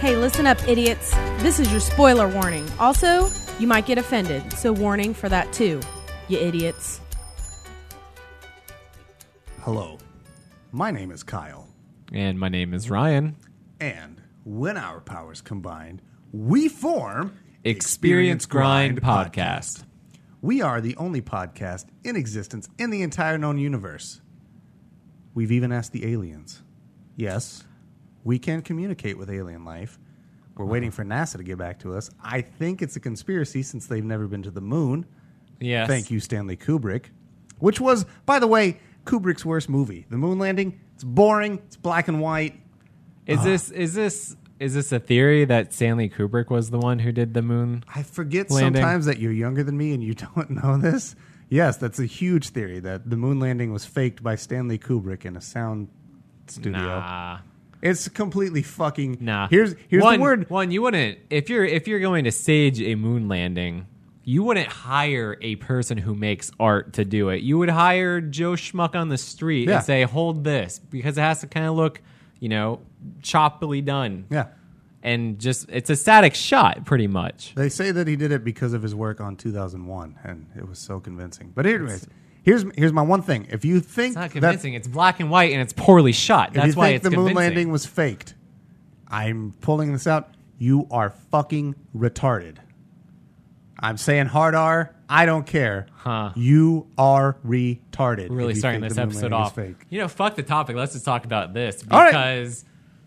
Hey, listen up, idiots. This is your spoiler warning. Also, you might get offended, so warning for that too, you idiots. Hello, my name is Kyle. And my name is Ryan. And when our powers combine, we form Experience Grind Podcast. We are the only podcast in existence in the entire known universe. We've even asked the aliens. Yes, we can communicate with alien life. We're waiting for NASA to get back to us. I think it's a conspiracy since they've never been to the moon. Yes. Thank you, Stanley Kubrick. Which was, by the way, Kubrick's worst movie. The moon landing. It's boring. It's black and white. Is this a theory that Stanley Kubrick was the one who did the moon? I forget landing? sometimes that you're younger than me and you don't know this. Yes, that's a huge theory that the moon landing was faked by Stanley Kubrick in a sound studio. Nah. It's completely fucking. Nah. Here's one, the word. One, you wouldn't if you're going to stage a moon landing, you wouldn't hire a person who makes art to do it. You would hire Joe Schmuck on the street and say, "Hold this," because it has to kind of look, choppily done. Yeah. And just it's a static shot, pretty much. They say that he did it because of his work on 2001, and it was so convincing. But anyways, here's my one thing. If you think It's not convincing, it's black and white and it's poorly shot. That's why it's the convincing. moon landing was faked, I'm pulling this out. You are fucking retarded. I'm saying hard R. I don't care. Huh. You are retarded. We're really if you starting think this the moon episode landing is off. fake. Fuck the topic. Let's just talk about this. All right. Because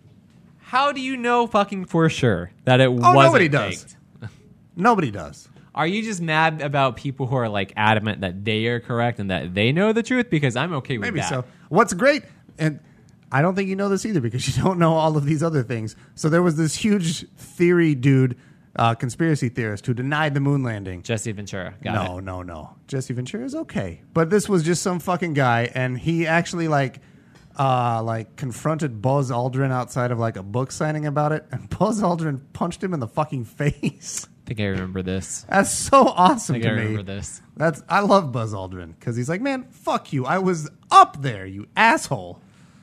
how do you know fucking for sure that it wasn't nobody does. faked? Nobody does. Are you just mad about people who are like adamant that they are correct and that they know the truth? Because I'm okay with Maybe that. so. What's great, and I don't think you know this either because you don't know all of these other things. So there was this huge theory dude, conspiracy theorist, who denied the moon landing. Jesse Ventura. Got it. No. Jesse Ventura is okay. But this was just some fucking guy, and he actually confronted Buzz Aldrin outside of like a book signing about it, and Buzz Aldrin punched him in the fucking face. I think I remember this. That's so awesome I think to I me. remember this. I love Buzz Aldrin because he's like, man, fuck you. I was up there, you asshole.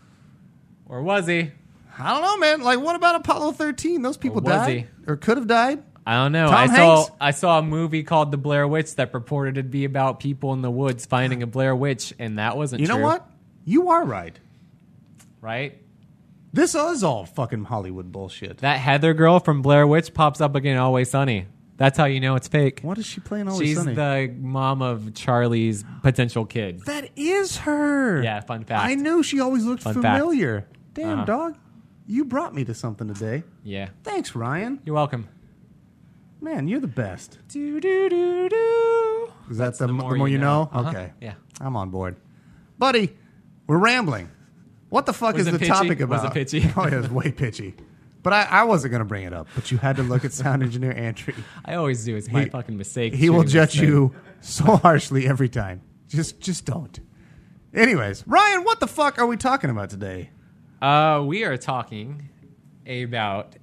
Or was he? I don't know, man. Like, what about Apollo 13? Those people Or was died he? or could have died. I don't know. Tom Hanks? I saw a movie called The Blair Witch that purported to be about people in the woods finding a Blair Witch, and that wasn't You true. know what? You are right. Right? This is all fucking Hollywood bullshit. That Heather girl from Blair Witch pops up again in Always Sunny. That's how you know it's fake. What is she playing Always She's Sunny? the mom of Charlie's potential kid. That is her. Yeah, fun fact. I knew she always looked Fun fact. familiar. Damn, Uh-huh. dog. You brought me to something today. Yeah. Thanks, Ryan. You're welcome. Man, you're the best. Do, do, do, do. Is that the more you know? Uh-huh. Okay. Yeah. I'm on board. Buddy, we're rambling. What the fuck Was is it the pitchy? topic about? Was it pitchy? Oh, yeah, it's way pitchy. But I wasn't going to bring it up. But you had to look at sound engineer Andrew. I always do. It's my fucking mistake. He will shooting this judge thing. you so harshly every time. Just don't. Anyways, Ryan, what the fuck are we talking about today? We are talking about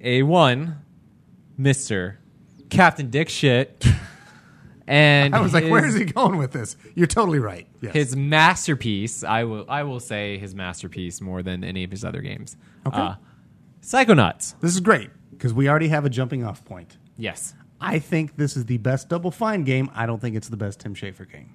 Mr. Captain Dick Shit. And I was like, where is he going with this? You're totally right. Yes. his masterpiece, I will say his masterpiece more than any of his other games. Okay. Psychonauts. This is great because we already have a jumping off point. Yes. I think this is the best Double Fine game. I don't think it's the best Tim Schafer game.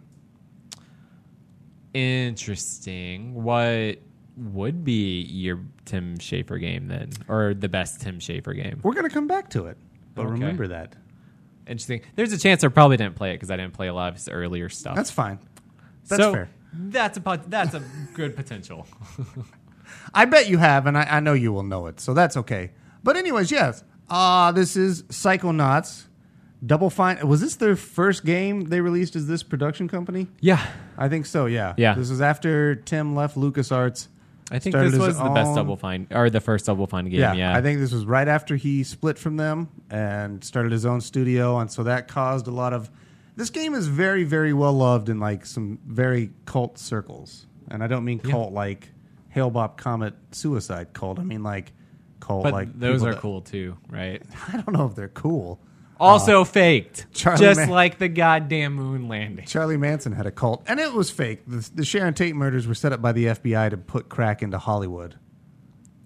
Interesting. What would be your Tim Schafer game then? Or the best Tim Schafer game? We're going to come back to it. But Okay. remember that. Interesting. There's a chance I probably didn't play it because I didn't play a lot of his earlier stuff. That's fine. That's so, fair. That's a good potential. I bet you have, and I know you will know it, so that's okay. But anyways, yes. This is Psychonauts. Double Fine. Was this their first game they released as this production company? Yeah. I think so, yeah. Yeah. This was after Tim left LucasArts. I think Started this his was the best own- Double Fine, or the first Double Fine game. Yeah. I think this was right after he split from them and started his own studio, and so that caused a lot of... This game is very, very well loved in like some very cult circles, and I don't mean cult like Hale-Bopp Comet Suicide Cult. I mean like cult but like those people are that- cool too, right? I don't know if they're cool. Also faked, Charlie just Man- like the goddamn moon landing. Charlie Manson had a cult, and it was fake. The Sharon Tate murders were set up by the FBI to put crack into Hollywood.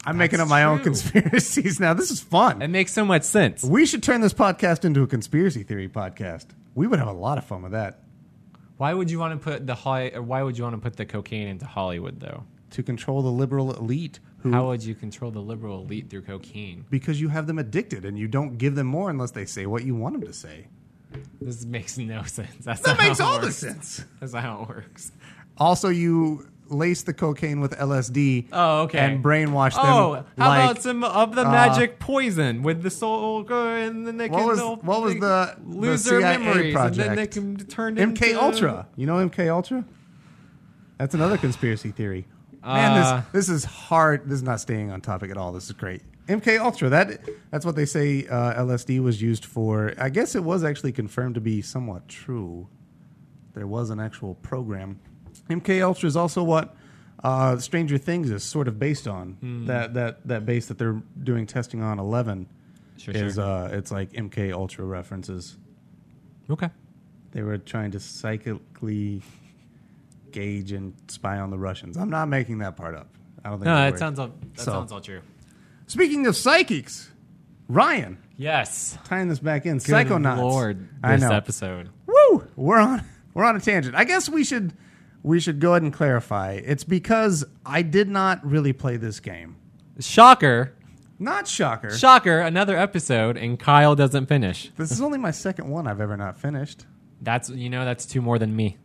I'm making up my own conspiracies now. This is fun. It makes so much sense. We should turn this podcast into a conspiracy theory podcast. We would have a lot of fun with that. Why would you want to put the cocaine into Hollywood though? To control the liberal elite. How would you control the liberal elite through cocaine? Because you have them addicted and you don't give them more unless they say what you want them to say. This makes no sense. That makes all the sense. That's not how it works. Also, you lace the cocaine with LSD. Oh, okay. And brainwash them. Oh, how about some of the magic poison with the soul, and then they can what was the lose the their CIA memories, project? and then they can turn MK into Ultra. You know MK Ultra? That's another conspiracy theory. Man, this is hard. This is not staying on topic at all. This is great. MK Ultra. That's what they say LSD was used for. I guess it was actually confirmed to be somewhat true. There was an actual program. MK Ultra is also what Stranger Things is sort of based on. That base that they're doing testing on 11 is it's like MK Ultra references. Okay. They were trying to psychically gauge and spy on the Russians. I'm not making that part up. I don't think. No, that sounds all true. Speaking of psychics, Ryan. Yes. Tying this back in, Good Psychonauts. Lord, I this know. episode. Woo! We're on a tangent. I guess we should go ahead and clarify. It's because I did not really play this game. Shocker. Not shocker. Shocker, another episode, and Kyle doesn't finish. This is only my second one I've ever not finished. That's two more than me.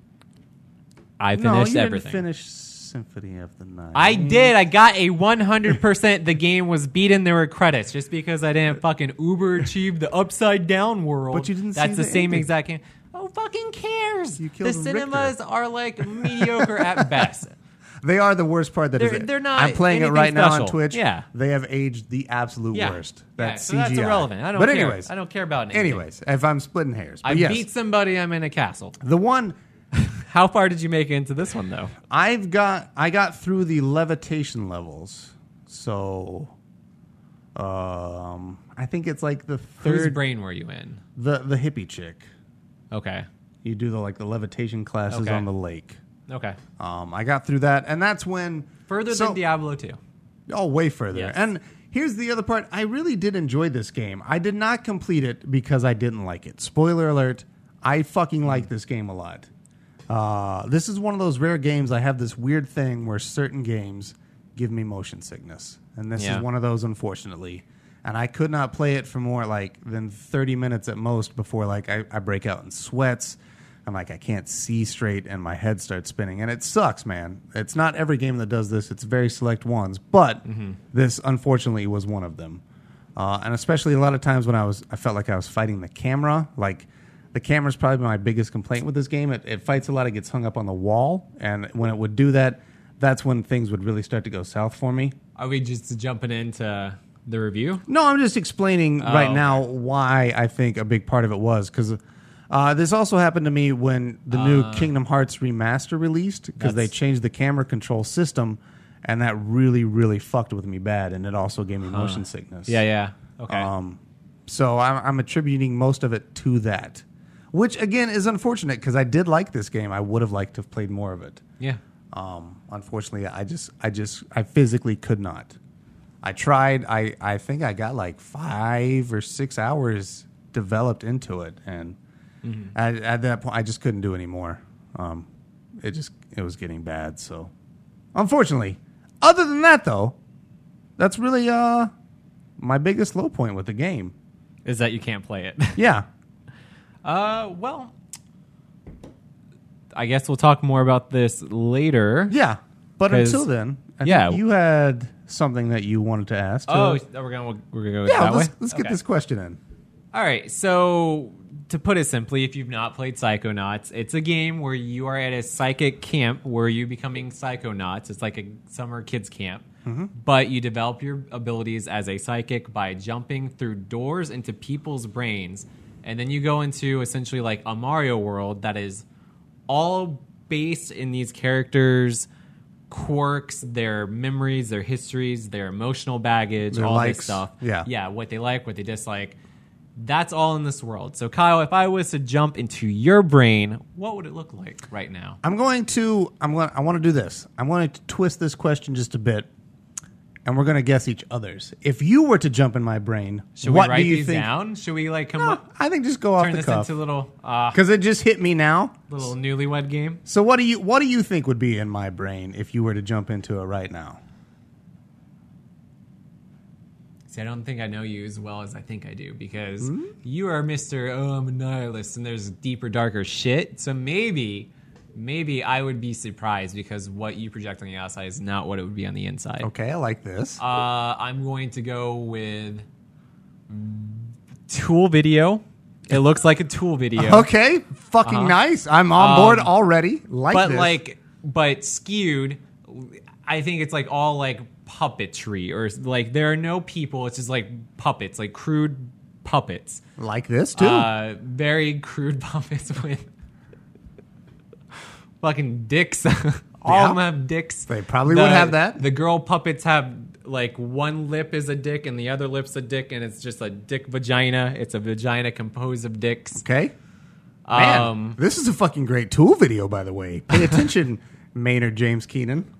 I No, finished you everything. didn't finish Symphony of the Night. I did. I got a 100%. The game was beaten. There were credits just because I didn't fucking uber achieve the upside down world. But you didn't see That's the the same ending. exact game. Oh, fucking cares? You killed The cinemas Richter. are like mediocre at best. They are the worst part. They're not I'm playing it anything right now on special. Twitch. Yeah. They have aged the absolute Yeah. worst. Yeah, That's so CGI. that's irrelevant. I don't but care. anyways, I don't care about anything. anyways, if I'm splitting hairs, but I yes, beat somebody. I'm in a castle. the one How far did you make it into this one, though? I got through the levitation levels. So, I think it's like the Whose third, brain were you in? the hippie chick. Okay. You do the levitation classes Okay. on the lake. Okay. I got through that, and that's when Further so- than Diablo 2. Oh, way further. Yes. And here's the other part. I really did enjoy this game. I did not complete it because I didn't like it. Spoiler alert, I fucking like this game a lot. This is one of those rare games. I have this weird thing where certain games give me motion sickness. And this Yeah. is one of those, unfortunately. And I could not play it for more than 30 minutes at most before I break out in sweats. I'm I can't see straight and my head starts spinning. And it sucks, man. It's not every game that does this. It's very select ones. But this, unfortunately, was one of them. And especially a lot of times when I felt like I was fighting the camera. The camera's probably my biggest complaint with this game. It fights a lot. It gets hung up on the wall. And when it would do that, that's when things would really start to go south for me. Are we just jumping into the review? No, I'm just explaining right okay. now why I think a big part of it was. Because this also happened to me when the new Kingdom Hearts remaster released. Because they changed the camera control system. And that really, really fucked with me bad. And it also gave me motion sickness. Yeah. Okay. So I'm attributing most of it to that. Which, again, is unfortunate because I did like this game. I would have liked to have played more of it. Yeah. Unfortunately, I physically could not. I tried. I think I got 5 or 6 hours developed into it, and at that point, I just couldn't do anymore. It was getting bad. So, unfortunately, other than that, though, that's really my biggest low point with the game. Is that you can't play it? Yeah. Well, I guess we'll talk more about this later. Yeah. But 'Cause- until then, I yeah. think you had something that you wanted to ask. We're gonna go yeah. that way. Let's get Okay. this question in. All right. So to put it simply, if you've not played Psychonauts, it's a game where you are at a psychic camp where you're becoming psychonauts. It's like a summer kids camp. But you develop your abilities as a psychic by jumping through doors into people's brains. And then you go into essentially like a Mario world that is all based in these characters' quirks, their memories, their histories, their emotional baggage, Their all likes. this stuff. Yeah. What they like, what they dislike. That's all in this world. So, Kyle, if I was to jump into your brain, what would it look like right now? I want to do this. I'm going to twist this question just a bit. and we're going to guess each other's. If you were to jump in my brain, Should what we write do you these think? down? Should we like come No, up? I think just go off Turn the this cuff into a little because it just hit me now. newlywed game. So what do you think would be in my brain if you were to jump into it right now? See, I don't think I know you as well as I think I do because you are Mr. Oh, I'm a nihilist and there's deeper, darker shit. So maybe I would be surprised because what you project on the outside is not what it would be on the inside. Okay, I like this. I'm going to go with Tool video. It looks like a Tool video. Okay, fucking nice. I'm on board already. But skewed. I think it's like all like puppetry or like there are no people. It's just like puppets, like crude puppets. Like this too. Very crude puppets with fucking dicks. All of them have dicks. They probably would have that. The girl puppets have like one lip is a dick and the other lip's a dick, and it's just a dick vagina. It's a vagina composed of dicks. Okay. Man, this is a fucking great Tool video, by the way. Pay attention, Maynard James Keenan.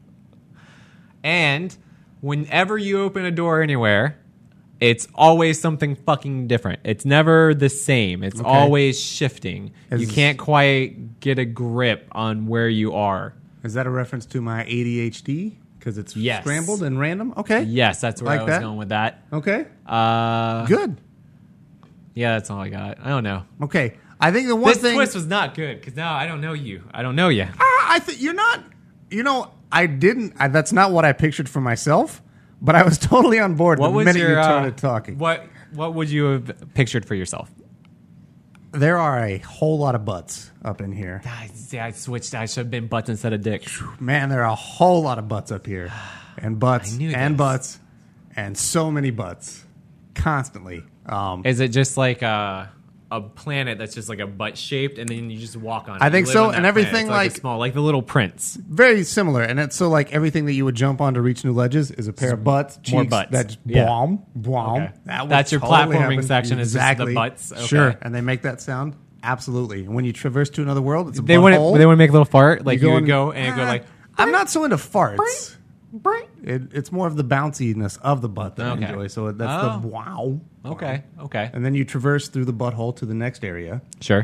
And whenever you open a door anywhere, it's always something fucking different. It's never the same. It's always shifting. You can't quite get a grip on where you are. Is that a reference to my ADHD? Because it's scrambled and random? Okay. Yes, that's where I was going with that. Okay. Good. Yeah, that's all I got. I don't know. Okay. I think the one this twist was not good because now I don't know you. I don't know you. I think you're not. You know, I didn't. That's not what I pictured for myself. But I was totally on board the minute you started talking. What would you have pictured for yourself? There are a whole lot of butts up in here. I switched. I should have been butts instead of dicks. Man, there are a whole lot of butts up here. And butts and butts and so many butts. Constantly. Is it just like a planet that's just like a butt shaped and then you just walk on it? I think so. And everything like small, like the Little Prince. Very similar. And it's so like everything that you would jump on to reach new ledges is a pair of butts, cheeks, more butts. that just bwom, bwom. Okay. That That's your totally platforming happen. section Exactly. is just the butts. Okay. Sure. And they make that sound? Absolutely. And when you traverse to another world, it's a They want butthole. to make a little fart. Like you would going, go and it'd go like... I'm not so into farts. It's more of the bounciness of the butt that I enjoy. So that's the wow. Okay. And then you traverse through the butthole to the next area. Sure.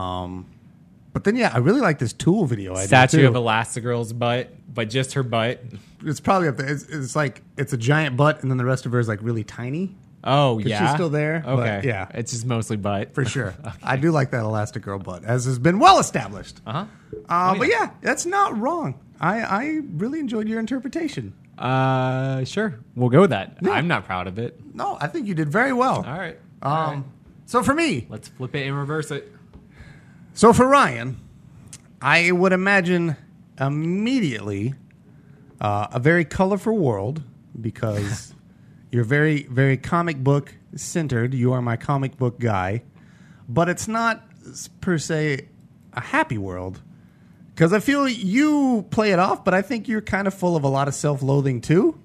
But then, I really like this Tool video. Statue of Elastigirl's butt, but just her butt. It's probably up there. It's like it's a giant butt, and then the rest of her is like really tiny. Oh, But yeah? she's still there. Okay. But yeah. It's just mostly butt. For sure. I do like that Elastigirl butt, as has been well established. Uh-huh. But yeah, that's not wrong. I really enjoyed your interpretation. Sure. We'll go with that. Yeah. I'm not proud of it. No, I think you did very well. All right. So for me, Let's flip it and reverse it. so for Ryan, I would imagine immediately a very colorful world because you're very, very comic book centered. You are my comic book guy. But it's not per se a happy world. Because I feel you play it off, but I think you're kind of full of a lot of self-loathing too.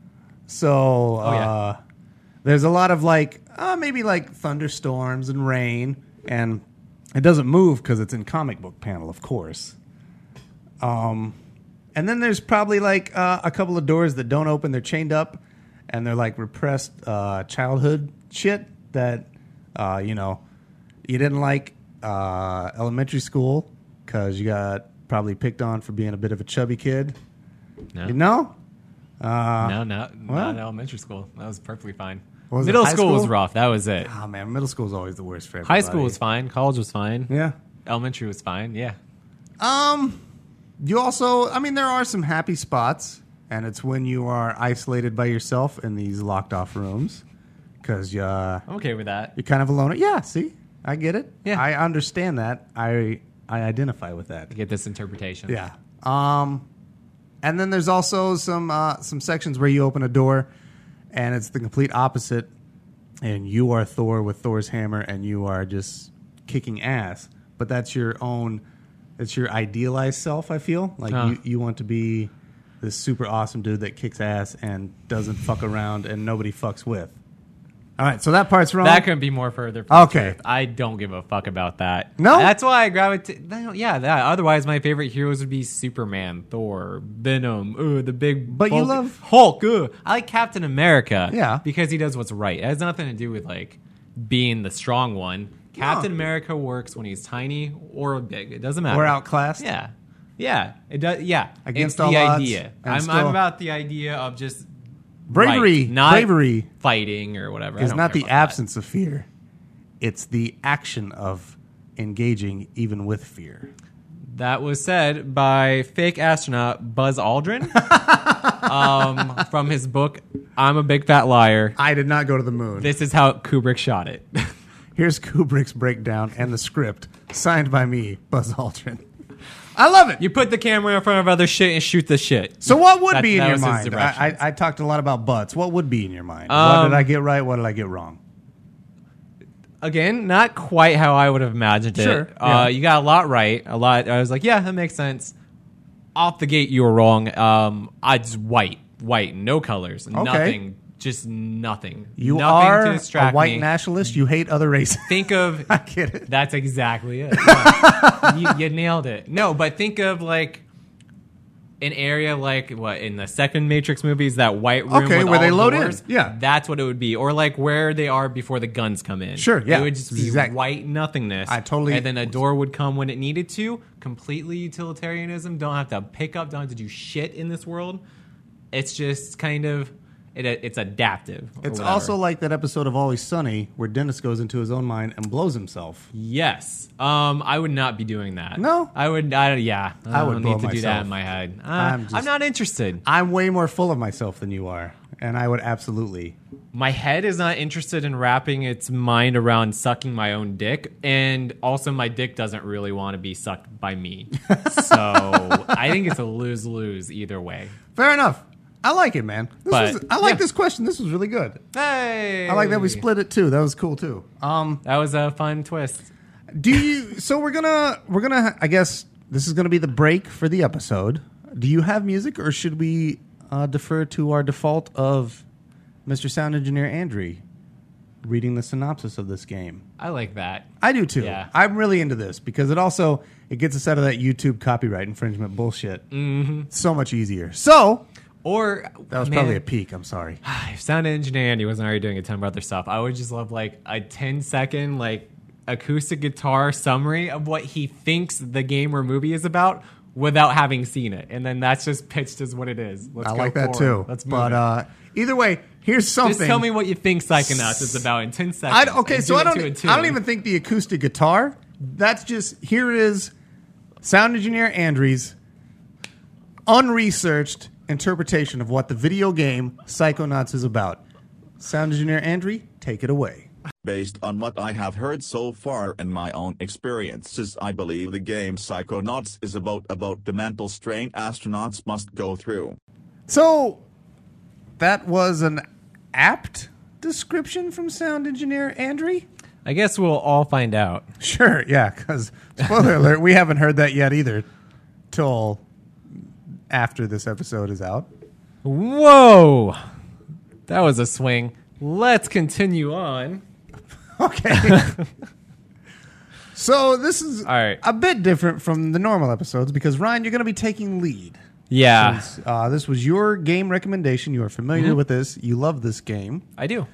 So there's a lot of maybe like thunderstorms and rain, and it doesn't move because it's in comic book panel, of course. And then there's probably like a couple of doors that don't open; they're chained up, and they're like repressed childhood shit that you didn't like elementary school because you got probably picked on for being a bit of a chubby kid. No. No, Not elementary school. That was perfectly fine. Was it Middle high school was school? rough. That was it. Oh man, middle school is always the worst for everybody. High school was fine. College was fine. Yeah. Elementary was fine. Yeah. You also, there are some happy spots, and it's when you are isolated by yourself in these locked off rooms because I'm okay with that. you're kind of alone. Yeah, see, I get it. Yeah. I understand that. I identify with that. I get this interpretation. Yeah. And then there's also some sections where you open a door, and it's the complete opposite, and you are Thor with Thor's hammer, and you are just kicking ass. But that's your own. It's your idealized self. I feel like you want to be this super awesome dude that kicks ass and doesn't fuck around and nobody fucks with. All right, so that part's wrong. That couldn't be more further from Okay. the truth. I don't give a fuck about that. No? That's why I gravitate. Yeah, that. Otherwise, my favorite heroes would be Superman, Thor, Venom, the big. But you bulky- love- Hulk. I like Captain America. Yeah. because he does what's right. It has nothing to do with like being the strong one. Captain America works when he's tiny or big. It doesn't matter. We're outclassed. Yeah. It does. Yeah, Against it's all the odds, idea. and I'm still- about the idea of just Bravery, right, not bravery fighting or whatever. I is don't not care the about that. absence of fear. It's the action of engaging even with fear. That was said by fake astronaut Buzz Aldrin from his book, I'm a Big Fat Liar. I did not go to the moon. This is how Kubrick shot it. Here's Kubrick's breakdown and the script, signed by me, Buzz Aldrin. I love it. You put the camera in front of other shit and shoot the shit. So what would be in that your was his mind? directions. I talked a lot about butts. What would be in your mind? What did I get right? What did I get wrong? Again, not quite how I would have imagined it. Sure, yeah. You got a lot right. A lot. I was like, yeah, that makes sense. Off the gate, you were wrong. I just white, no colors, nothing, just nothing. You nothing are to a distract white me. nationalist. You hate other races. Think of I get it. That's exactly it. Yeah. you nailed it. No, but think of like an area like what in the second Matrix movies, that white room Okay, with where all they load in. doors. Yeah. That's what it would be. Or like where they are before the guns come in. Sure, yeah. It would just be Exact- white nothingness. I totally- And then a door would come when it needed to. Completely utilitarianism. Don't have to pick up, don't have to do shit in this world. It's just kind of it's adaptive. or It's whatever. also like that episode of Always Sunny where Dennis goes into his own mind and blows himself. Yes. I would not be doing that. No? I would. I would don't blow need to do that myself. in my head. I'm I'm not interested. I'm way more full of myself than you are, and I would absolutely. My head is not interested in wrapping its mind around sucking my own dick, and also my dick doesn't really want to be sucked by me. So I think it's a lose-lose either way. Fair enough. I like it, man. I like yeah. this question. This was really good. Hey, I like that we split it too. That was cool too. That was a fun twist. Do you? So we're gonna. I guess this is gonna be the break for the episode. Do you have music, or should we defer to our default of Mr. Sound Engineer Andrew reading the synopsis of this game? I like that. I do too. Yeah. I'm really into this because it gets us out of that YouTube copyright infringement bullshit. Mm-hmm. So much easier. So Or that was probably a peak. I'm sorry. If Sound Engineer Andy wasn't already doing a ton of other stuff, I would just love like a 10-second like acoustic guitar summary of what he thinks the game or movie is about without having seen it, and then that's just pitched as what it is. Let's I go like that forward. too. Let's move but it. Either way, here's something. Just tell me what you think Psychonauts is about in 10 seconds. Okay, and so do I it to a don't tune. even think the acoustic guitar. That's just here is Sound Engineer Andrew's unresearched interpretation of what the video game Psychonauts is about. Sound Engineer Andrew, take it away. Based on what I have heard so far and my own experiences, I believe the game Psychonauts is about the mental strain astronauts must go through. So that was an apt description from Sound Engineer Andrew? I guess we'll all find out. Sure, yeah, because, spoiler alert, we haven't heard that yet either till after this episode is out. Whoa! That was a swing. Let's continue on. Okay. So this is All right. a bit different from the normal episodes because, Ryan, you're going to be taking lead. Yeah, Since, this was your game recommendation. You are familiar with this. You love this game. I do.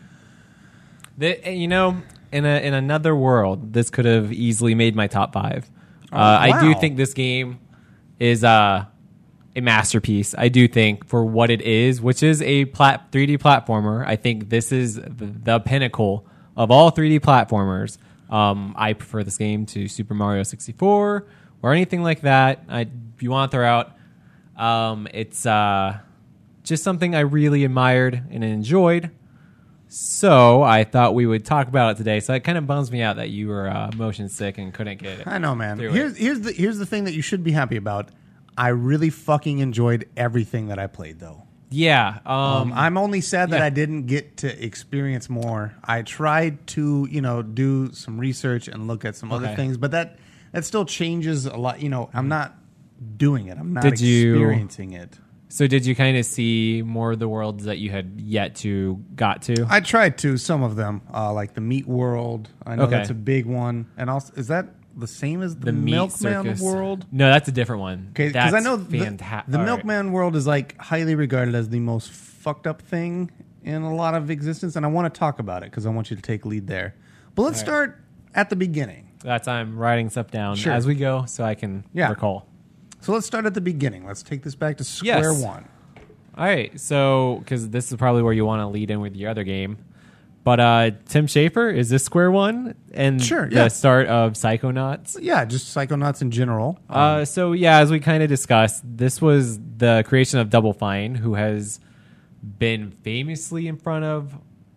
In another world, this could have easily made my top 5. I do wow. think this game is a masterpiece. I do think for what it is, which is a 3D platformer, I think this is the pinnacle of all 3D platformers. I prefer this game to Super Mario 64 or anything like that. If you want to throw out, it's just something I really admired and enjoyed. So I thought we would talk about it today. So it kind of bums me out that you were motion sick and couldn't get it. I know, man. through it. Here's the thing that you should be happy about. I really fucking enjoyed everything that I played, though. Yeah. I'm only sad that yeah. I didn't get to experience more. I tried to, do some research and look at some other Okay. things, but that still changes a lot. I'm not doing it. I'm not Did you- experiencing it. So did you kind of see more of the worlds that you had yet to got to? I tried to, some of them, like the Meat World. I know that's a big one. And also, is that the same as the Milkman Circus World? No, that's a different one. Okay, because I know the All Milkman World is like highly regarded as the most fucked up thing in a lot of existence, and I want to talk about it because I want you to take lead there. But let's start at the beginning. That's I'm writing stuff down as we go so I can recall. So let's start at the beginning. Let's take this back to square one. All right, so because this is probably where you want to lead in with your other game. But Tim Schafer, is this square one? And the start of Psychonauts? Yeah, just Psychonauts in general. So as we kind of discussed, this was the creation of Double Fine, who has been famously in front of...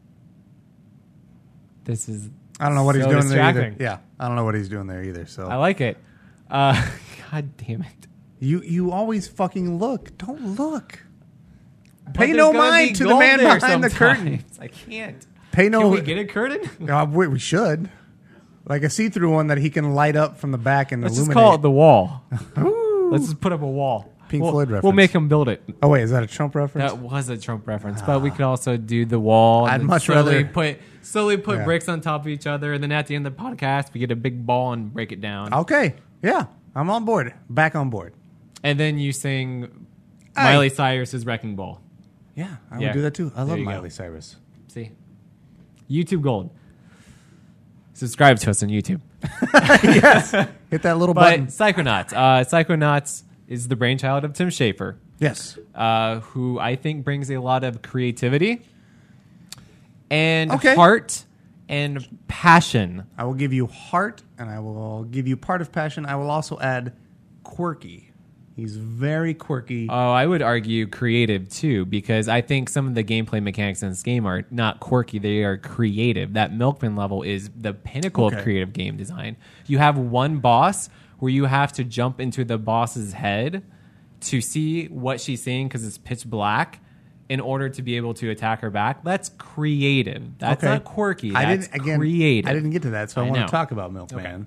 This is I don't know what he's doing distracting. there either. Yeah, I don't know what he's doing there either. So I like it. God damn it. You always fucking look. Don't look. But Pay no mind to the man behind the curtain. I can't. Can we get a curtain? We should. Like a see-through one that he can light up from the back and Let's illuminate. just call it the wall. Let's just put up a wall. Pink Floyd reference. We'll make him build it. Oh, wait, is that a Trump reference? That was a Trump reference, but we could also do the wall. I'd and much slowly rather... put bricks on top of each other, and then at the end of the podcast, we get a big ball and break it down. Okay, yeah, I'm on board. Back on board. And then you sing Miley Cyrus's Wrecking Ball. Yeah, I would do that too. I love you Miley go. Cyrus. See? YouTube Gold. Subscribe to us on YouTube. Yes. Hit that little button. Psychonauts. Psychonauts is the brainchild of Tim Schafer. Yes. Who I think brings a lot of creativity and heart and passion. I will give you heart, and I will give you part of passion. I will also add quirky. He's very quirky. Oh, I would argue creative too, because I think some of the gameplay mechanics in this game are not quirky; they are creative. That Milkman level is the pinnacle of creative game design. You have one boss where you have to jump into the boss's head to see what she's saying because it's pitch black in order to be able to attack her back. That's creative. That's not quirky. That's creative. I didn't get to that, so I want to talk about Milkman.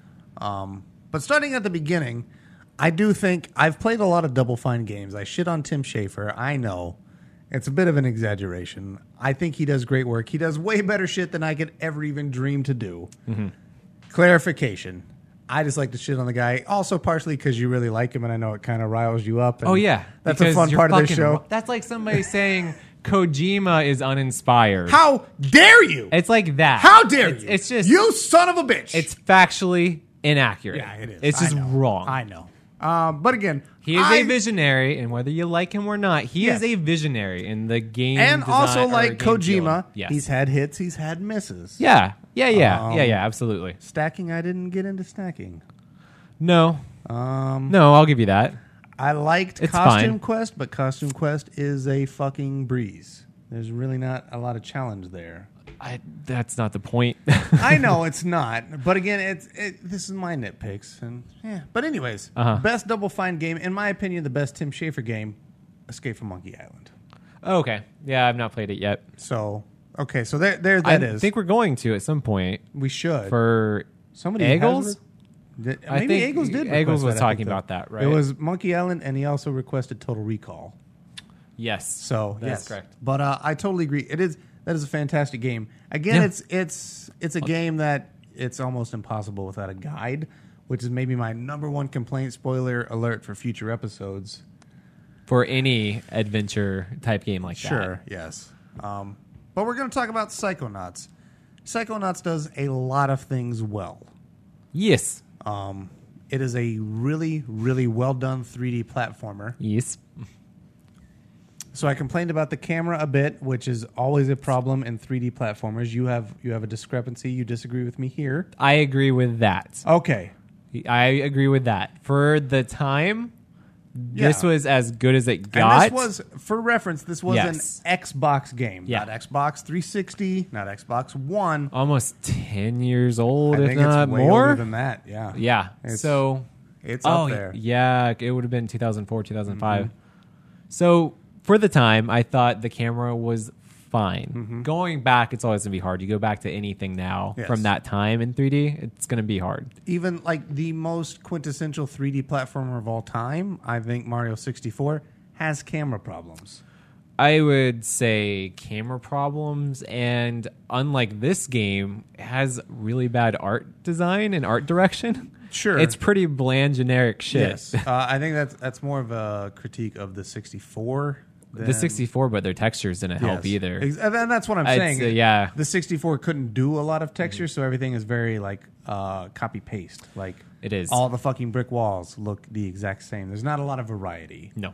But starting at the beginning, I do think I've played a lot of Double Fine games. I shit on Tim Schafer. I know. It's a bit of an exaggeration. I think he does great work. He does way better shit than I could ever even dream to do. Mm-hmm. Clarification. I just like to shit on the guy. Also partially because you really like him and I know it kind of riles you up. And that's a fun part of this show. That's like somebody saying Kojima is uninspired. How dare you? It's like that. How dare you? It's just... You son of a bitch. It's factually inaccurate. Yeah, it is. It's just wrong. I know. But again, he is a visionary, and whether you like him or not, he is a visionary in the game. And design, also, like Kojima, he's had hits, he's had misses. Yeah, absolutely. Stacking, I didn't get into stacking. No, I'll give you that. I liked Costume Quest, but Costume Quest is a fucking breeze. There's really not a lot of challenge there. That's not the point. I know it's not, but again, this is my nitpicks, and But anyways, best Double Fine game, in my opinion, the best Tim Schafer game, Escape from Monkey Island. Okay, yeah, I've not played it yet. So that is. I think we're going to at some point. We should for somebody. Eagles. I think Eagles did. Eagles was talking about that, right? It was Monkey Island, and he also requested Total Recall. Yes, so that's correct. But I totally agree. That is a fantastic game. Again, it's a game that it's almost impossible without a guide, which is maybe my number one complaint. Spoiler alert for future episodes. For any adventure type game like that. Sure, yes. But we're going to talk about Psychonauts. Psychonauts does a lot of things well. Yes. It is a really, really well done 3D platformer. Yes. So I complained about the camera a bit, which is always a problem in 3D platformers. You have a discrepancy. You disagree with me here. I agree with that. Okay. I agree with that. For the time, this was as good as it got. And this was, for reference, this was an Xbox game. Not Xbox 360, not Xbox One. Almost 10 years old, if it's not way more. Older than that, yeah. Yeah. It's up there. Yeah, it would have been 2004, 2005. Mm-hmm. So for the time, I thought the camera was fine. Mm-hmm. Going back, it's always going to be hard. You go back to anything now from that time in 3D, it's going to be hard. Even like the most quintessential 3D platformer of all time, I think Mario 64, has camera problems? I would say camera problems, and unlike this game, it has really bad art design and art direction. Sure. It's pretty bland, generic shit. Yes. I think that's more of a critique of the 64. The 64, but their textures didn't help either. And that's what I'm saying. Yeah. The 64 couldn't do a lot of texture, so everything is very like copy-paste. Like it is. All the fucking brick walls look the exact same. There's not a lot of variety. No.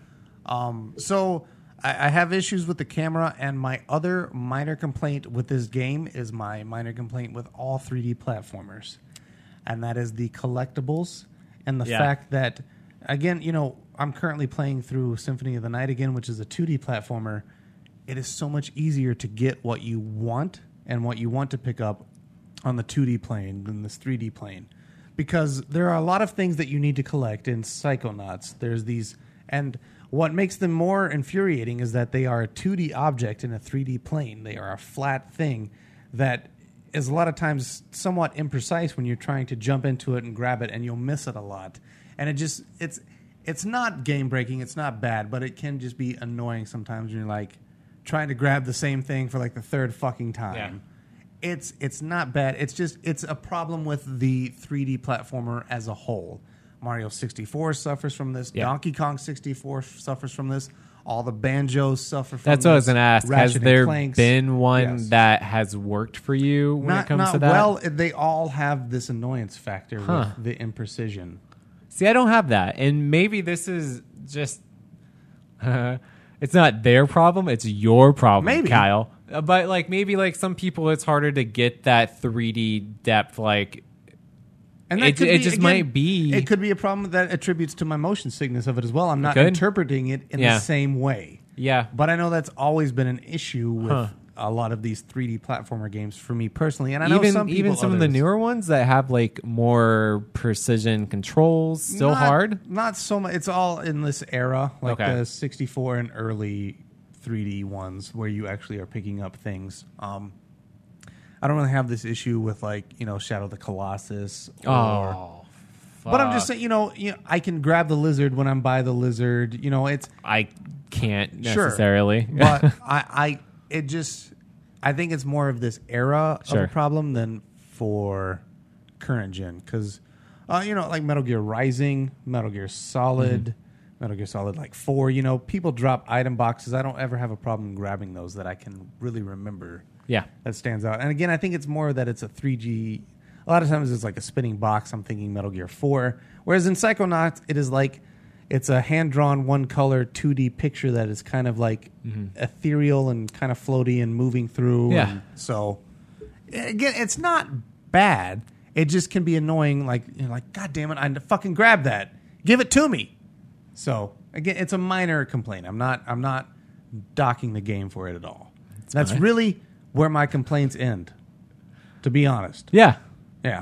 So I have issues with the camera, and my other minor complaint with this game is my minor complaint with all 3D platformers. And that is the collectibles and the fact that, again, I'm currently playing through Symphony of the Night again, which is a 2D platformer. It is so much easier to get what you want and what you want to pick up on the 2D plane than this 3D plane. Because there are a lot of things that you need to collect in Psychonauts. There's these... And what makes them more infuriating is that they are a 2D object in a 3D plane. They are a flat thing that is a lot of times somewhat imprecise when you're trying to jump into it and grab it, and you'll miss it a lot. And it's not game breaking, it's not bad, but it can just be annoying sometimes when you're like trying to grab the same thing for like the third fucking time. Yeah. It's not bad. It's a problem with the 3D platformer as a whole. Mario 64 suffers from this. Yeah. Donkey Kong 64 suffers from this. All the Banjos suffer from this. That's what I was going to ask. Ratchet has there Clanks. been one that has worked for you when it comes to that? Well, they all have this annoyance factor with the imprecision. See, I don't have that. And maybe this is just... it's not their problem. It's your problem, maybe. Kyle. But maybe some people, it's harder to get that 3D depth. And that might be. It could be a problem that attributes to my motion sickness of it as well. I'm not interpreting it in the same way. Yeah. But I know that's always been an issue with a lot of these 3D platformer games for me personally. And I know some people, even some of the newer ones that have more precision controls, still hard? Not so much. It's all in this era, the 64 and early 3D ones where you actually are picking up things. I don't really have this issue with Shadow of the Colossus. But I'm just saying, I can grab the lizard when I'm by the lizard. I can't necessarily. But I think it's more of this era of a problem than for current gen. Because, Metal Gear Rising, Metal Gear Solid, Metal Gear Solid 4, people drop item boxes. I don't ever have a problem grabbing those that I can really remember. Yeah. That stands out. And again, I think it's more that it's a 3G. A lot of times it's like a spinning box. I'm thinking Metal Gear 4. Whereas in Psychonauts, it is it's a hand-drawn, one-color 2D picture that is kind of ethereal and kind of floaty and moving through. Yeah. And so, again, it's not bad. It just can be annoying. God damn it, I fucking grabbed that. Give it to me. So, again, it's a minor complaint. I'm not docking the game for it at all. That's really where my complaints end, to be honest. Yeah. Yeah.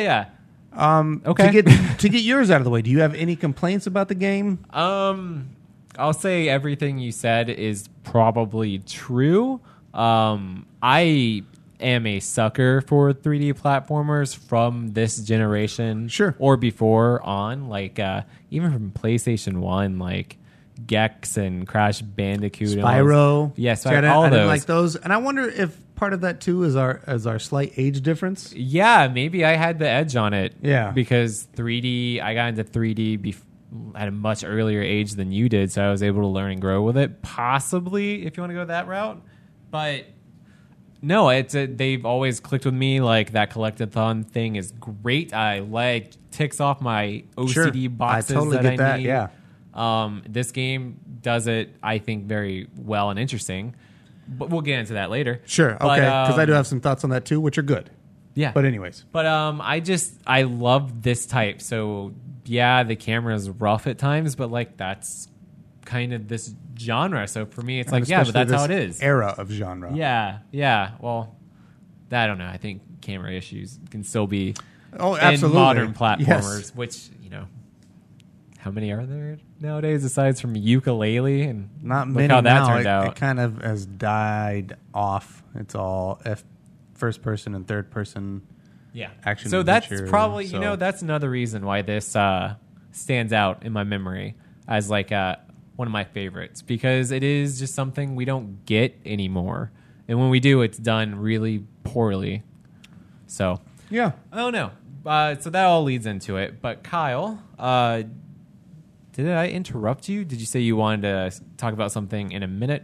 Okay. To get yours out of the way, do you have any complaints about the game? I'll say everything you said is probably true. I am a sucker for 3D platformers from this generation. Sure. Or before on. Even from PlayStation 1, Gex and Crash Bandicoot, Spyro, yes, I didn't like those, and I wonder if part of that too is our slight age difference. Yeah, maybe I had the edge on it. Yeah, because 3D, I got into 3D at a much earlier age than you did, so I was able to learn and grow with it. Possibly, if you want to go that route, but no, they've always clicked with me. That collectathon thing is great. I ticks off my OCD boxes. I totally get that. Need. Yeah. This game does it, I think, very well and interesting. But we'll get into that later. Sure, okay, because I do have some thoughts on that too, which are good. Yeah. But anyways. But I love this type. So, yeah, the camera is rough at times, but, that's kind of this genre. So, for me, it's but that's how it is. Era of genre. Yeah. Well, I don't know. I think camera issues can still be absolutely. in modern platformers, yes. Which, how many are there nowadays aside from Ukulele? And not look many how that now. turned out. It kind of has died off. It's all first person and third person action. So that's probably, that's another reason why this stands out in my memory as one of my favorites because it is just something we don't get anymore. And when we do, it's done really poorly. So, Yeah. I don't know. So that all leads into it. But Kyle, did I interrupt you? Did you say you wanted to talk about something in a minute?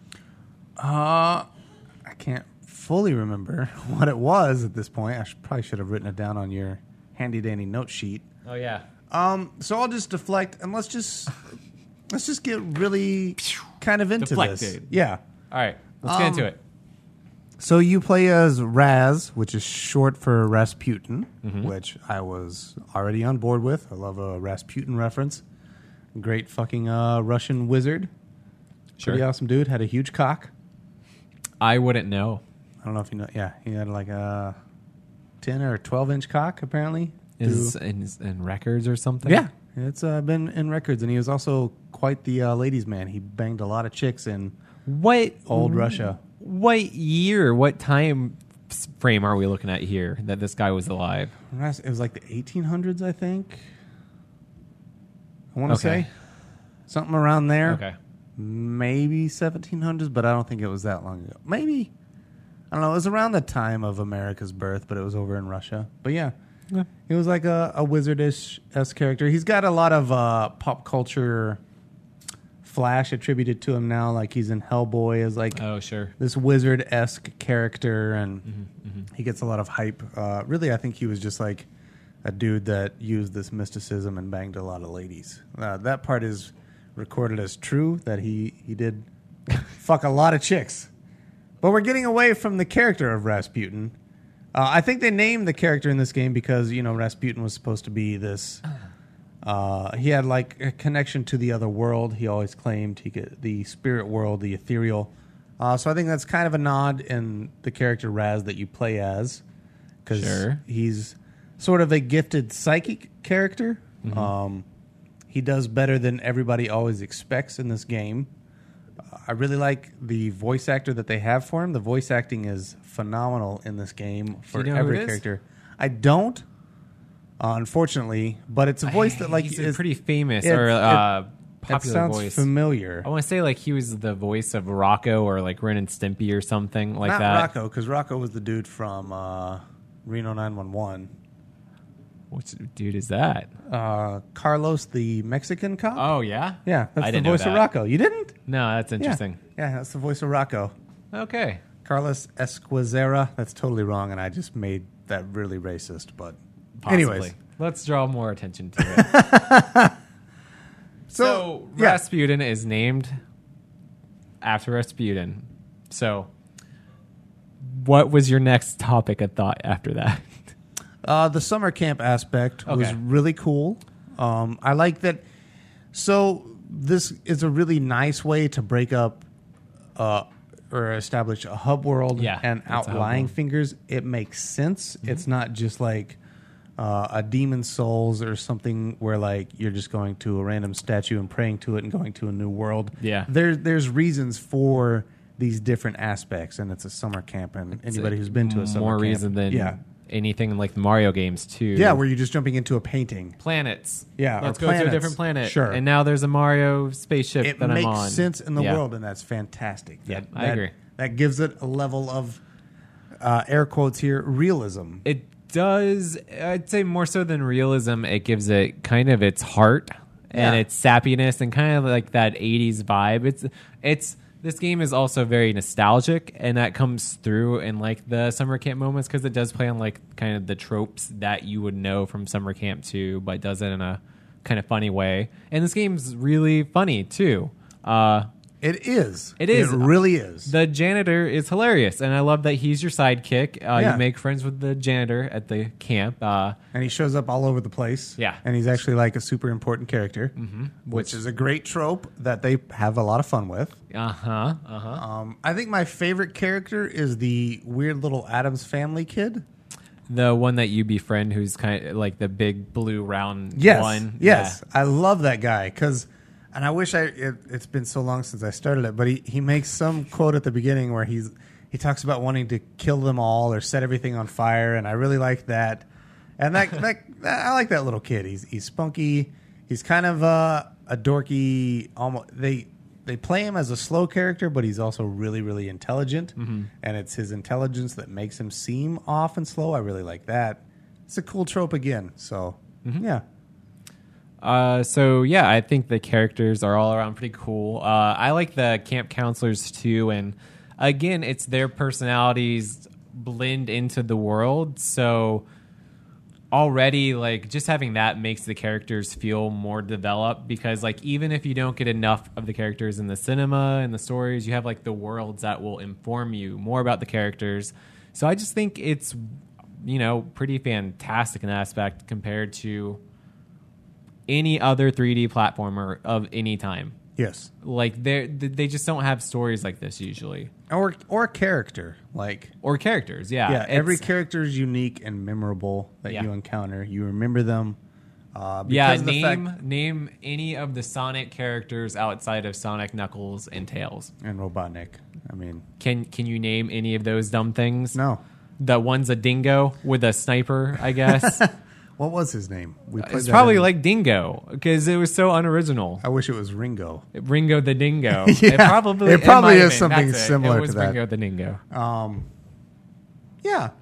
I can't fully remember what it was at this point. I probably should have written it down on your handy-dandy note sheet. Oh, yeah. So I'll just deflect, and let's just get really kind of into this. Deflected. Yeah. All right. Let's get into it. So you play as Raz, which is short for Rasputin, which I was already on board with. I love a Rasputin reference. Great fucking Russian wizard. Sure. Pretty awesome dude. Had a huge cock. I wouldn't know. I don't know if you know. Yeah, he had like a 10 or 12-inch cock, apparently. Is in records or something? Yeah, it's been in records, and he was also quite the ladies' man. He banged a lot of chicks in old Russia. What year, what time frame are we looking at here that this guy was alive? It was like the 1800s, I think. I want to say something around there. Okay. Maybe 1700s, but I don't think it was that long ago. Maybe. I don't know. It was around the time of America's birth, but it was over in Russia. But yeah. He was like a wizardish-esque character. He's got a lot of pop culture flash attributed to him now. Like he's in Hellboy as like this wizard-esque character, and he gets a lot of hype. Really, I think he was just like a dude that used this mysticism and banged a lot of ladies. That part is recorded as true, that he did fuck a lot of chicks. But we're getting away from the character of Rasputin. I think they named the character in this game because, you know, Rasputin was supposed to be this... he had like a connection to the other world. He always claimed he could, the spirit world, the ethereal. So I think that's kind of a nod in the character Raz that you play as. Because he's sort of a gifted psychic character. He does better than everybody always expects in this game. I really like the voice actor that they have for him. The voice acting is phenomenal in this game for every character. I don't, unfortunately, but it's a voice that like is pretty famous popular sounds voice. Familiar. I want to say like he was the voice of Rocco or like Ren and Stimpy or something like Not that. Rocco, because Rocco was the dude from Reno 911. Which dude is that? Carlos, the Mexican cop. Oh yeah, yeah, that's I the voice of Rocco. You didn't? No, that's interesting. Yeah, that's the voice of Rocco. Okay, Carlos Esquizera. That's totally wrong, and I just made that really racist. But possibly. Anyways, let's draw more attention to it. So yeah. Rasputin is named after Rasputin. So, what was your next topic of thought after that? The summer camp aspect was really cool. I like that. So this is a really nice way to break up or establish a hub world and outlying fingers. It makes sense. It's not just like a Demon's Souls or something where like you're just going to a random statue and praying to it and going to a new world. Yeah, there's reasons for these different aspects, and it's a summer camp, and anybody who's been to a summer camp, more reason than anything like the Mario games too. Yeah, where you're just jumping into a painting. Planets. Yeah, let's go to a different planet. Sure. And now there's a Mario spaceship that I'm on. It makes sense in the world, and that's fantastic. I agree. That gives it a level of, air quotes here, realism. It does. I'd say more so than realism, it gives it kind of its heart and its sappiness and kind of like that 80s vibe. It's this game is also very nostalgic, and that comes through in like the summer camp moments because it does play on like kind of the tropes that you would know from summer camp too, but does it in a kind of funny way. And this game's really funny too. It is. It is. It really is. The janitor is hilarious, and I love that he's your sidekick. You make friends with the janitor at the camp. And he shows up all over the place. Yeah. And he's actually like a super important character, which is a great trope that they have a lot of fun with. I think my favorite character is the weird little Addams Family kid. The one that you befriend who's kind of like the big blue round one. Yes. Yeah. I love that guy because... And I wish it's been so long since I started it, but he makes some quote at the beginning where he talks about wanting to kill them all or set everything on fire, and I really like that. And that I like that little kid. He's spunky. He's kind of a a dorky, almost they play him as a slow character, but he's also really, really intelligent, and it's his intelligence that makes him seem off and slow. I really like that. It's a cool trope again. So yeah. So yeah, I think the characters are all around pretty cool. I like the camp counselors too, and again, it's their personalities blend into the world. So already, like, just having that makes the characters feel more developed, because like even if you don't get enough of the characters in the cinema and the stories, you have like the worlds that will inform you more about the characters. So I just think it's, you know, pretty fantastic in that aspect compared to any other 3D platformer of any time. Yes. Like they just don't have stories like this usually. Or character, like, or characters, yeah. Yeah, every character is unique and memorable that you encounter. You remember them. Name any of the Sonic characters outside of Sonic, Knuckles, and Tails. And Robotnik. I mean, can you name any of those dumb things? No. The one's a dingo with a sniper, I guess. What was his name? It's probably like Dingo, because it was so unoriginal. I wish it was Ringo. Ringo the Dingo. Yeah, it probably is something similar to that. It was Ringo the Dingo. Yeah.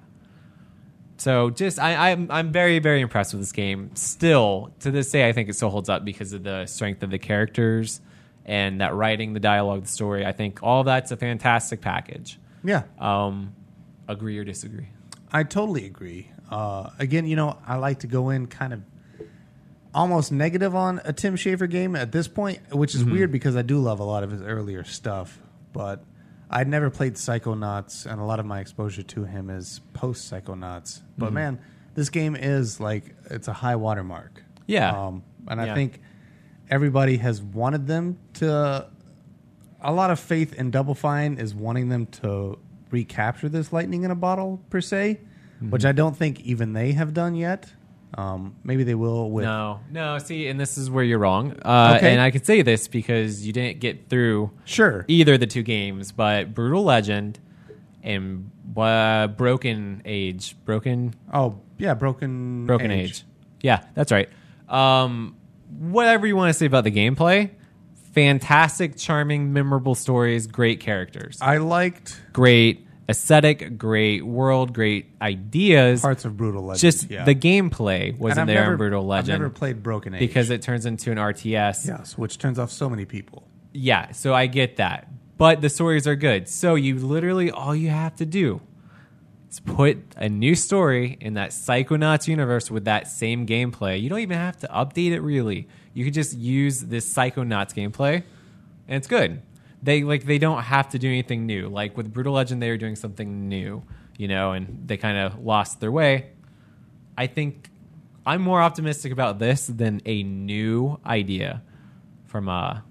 So just I'm very, very impressed with this game. Still, to this day, I think it still holds up because of the strength of the characters and that writing, the dialogue, the story. I think all that's a fantastic package. Yeah. Agree or disagree? I totally agree. Again, you know, I like to go in kind of almost negative on a Tim Schafer game at this point, which is weird because I do love a lot of his earlier stuff, but I'd never played Psychonauts, and a lot of my exposure to him is post-Psychonauts. But man, this game is like, it's a high watermark. Yeah. I think everybody has wanted them to, a lot of faith in Double Fine is wanting them to recapture this lightning in a bottle, per se. Which I don't think even they have done yet. Maybe they will with... No, see, and this is where you're wrong. Okay. And I can say this because you didn't get through either of the two games, but Brutal Legend and Broken Age. Oh, yeah, Broken Age. Yeah, that's right. Whatever you want to say about the gameplay, fantastic, charming, memorable stories, great characters. I liked... Great aesthetic, great world, great ideas. Parts of Brutal Legend. Just the gameplay wasn't there in Brutal Legend. I've never played Broken Age. Because it turns into an RTS. Yes, which turns off so many people. Yeah, so I get that. But the stories are good. So you literally, all you have to do is put a new story in that Psychonauts universe with that same gameplay. You don't even have to update it, really. You could just use this Psychonauts gameplay, and it's good. They don't have to do anything new. Like with Brutal Legend, they were doing something new, you know, and they kind of lost their way. I think I'm more optimistic about this than a new idea from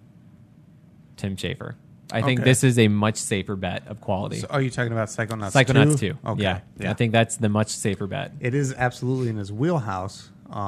Tim Schafer. I think this is a much safer bet of quality. So are you talking about Psychonauts 2? Psychonauts 2. Okay. Yeah. I think that's the much safer bet. It is absolutely in his wheelhouse.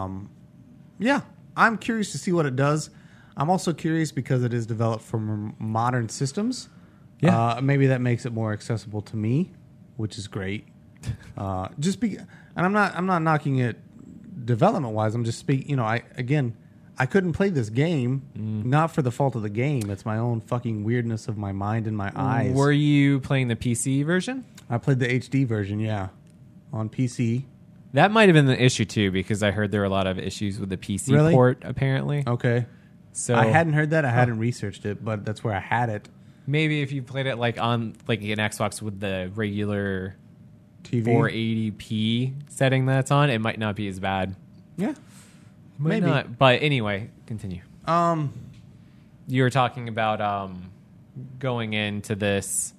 Yeah, I'm curious to see what it does. I'm also curious because it is developed for modern systems. Yeah. Maybe that makes it more accessible to me, which is great. And I'm not knocking it development wise. I'm just speaking. You know, I couldn't play this game, not for the fault of the game. It's my own fucking weirdness of my mind and my eyes. Were you playing the PC version? I played the HD version, yeah, on PC. That might have been the issue too, because I heard there were a lot of issues with the PC port. Apparently, okay. So I hadn't heard that. I hadn't researched it, but that's where I had it. Maybe if you played it like on like an Xbox with the regular TV 480p setting that's on, it might not be as bad. Yeah, maybe not. But anyway, continue. You were talking about going into this.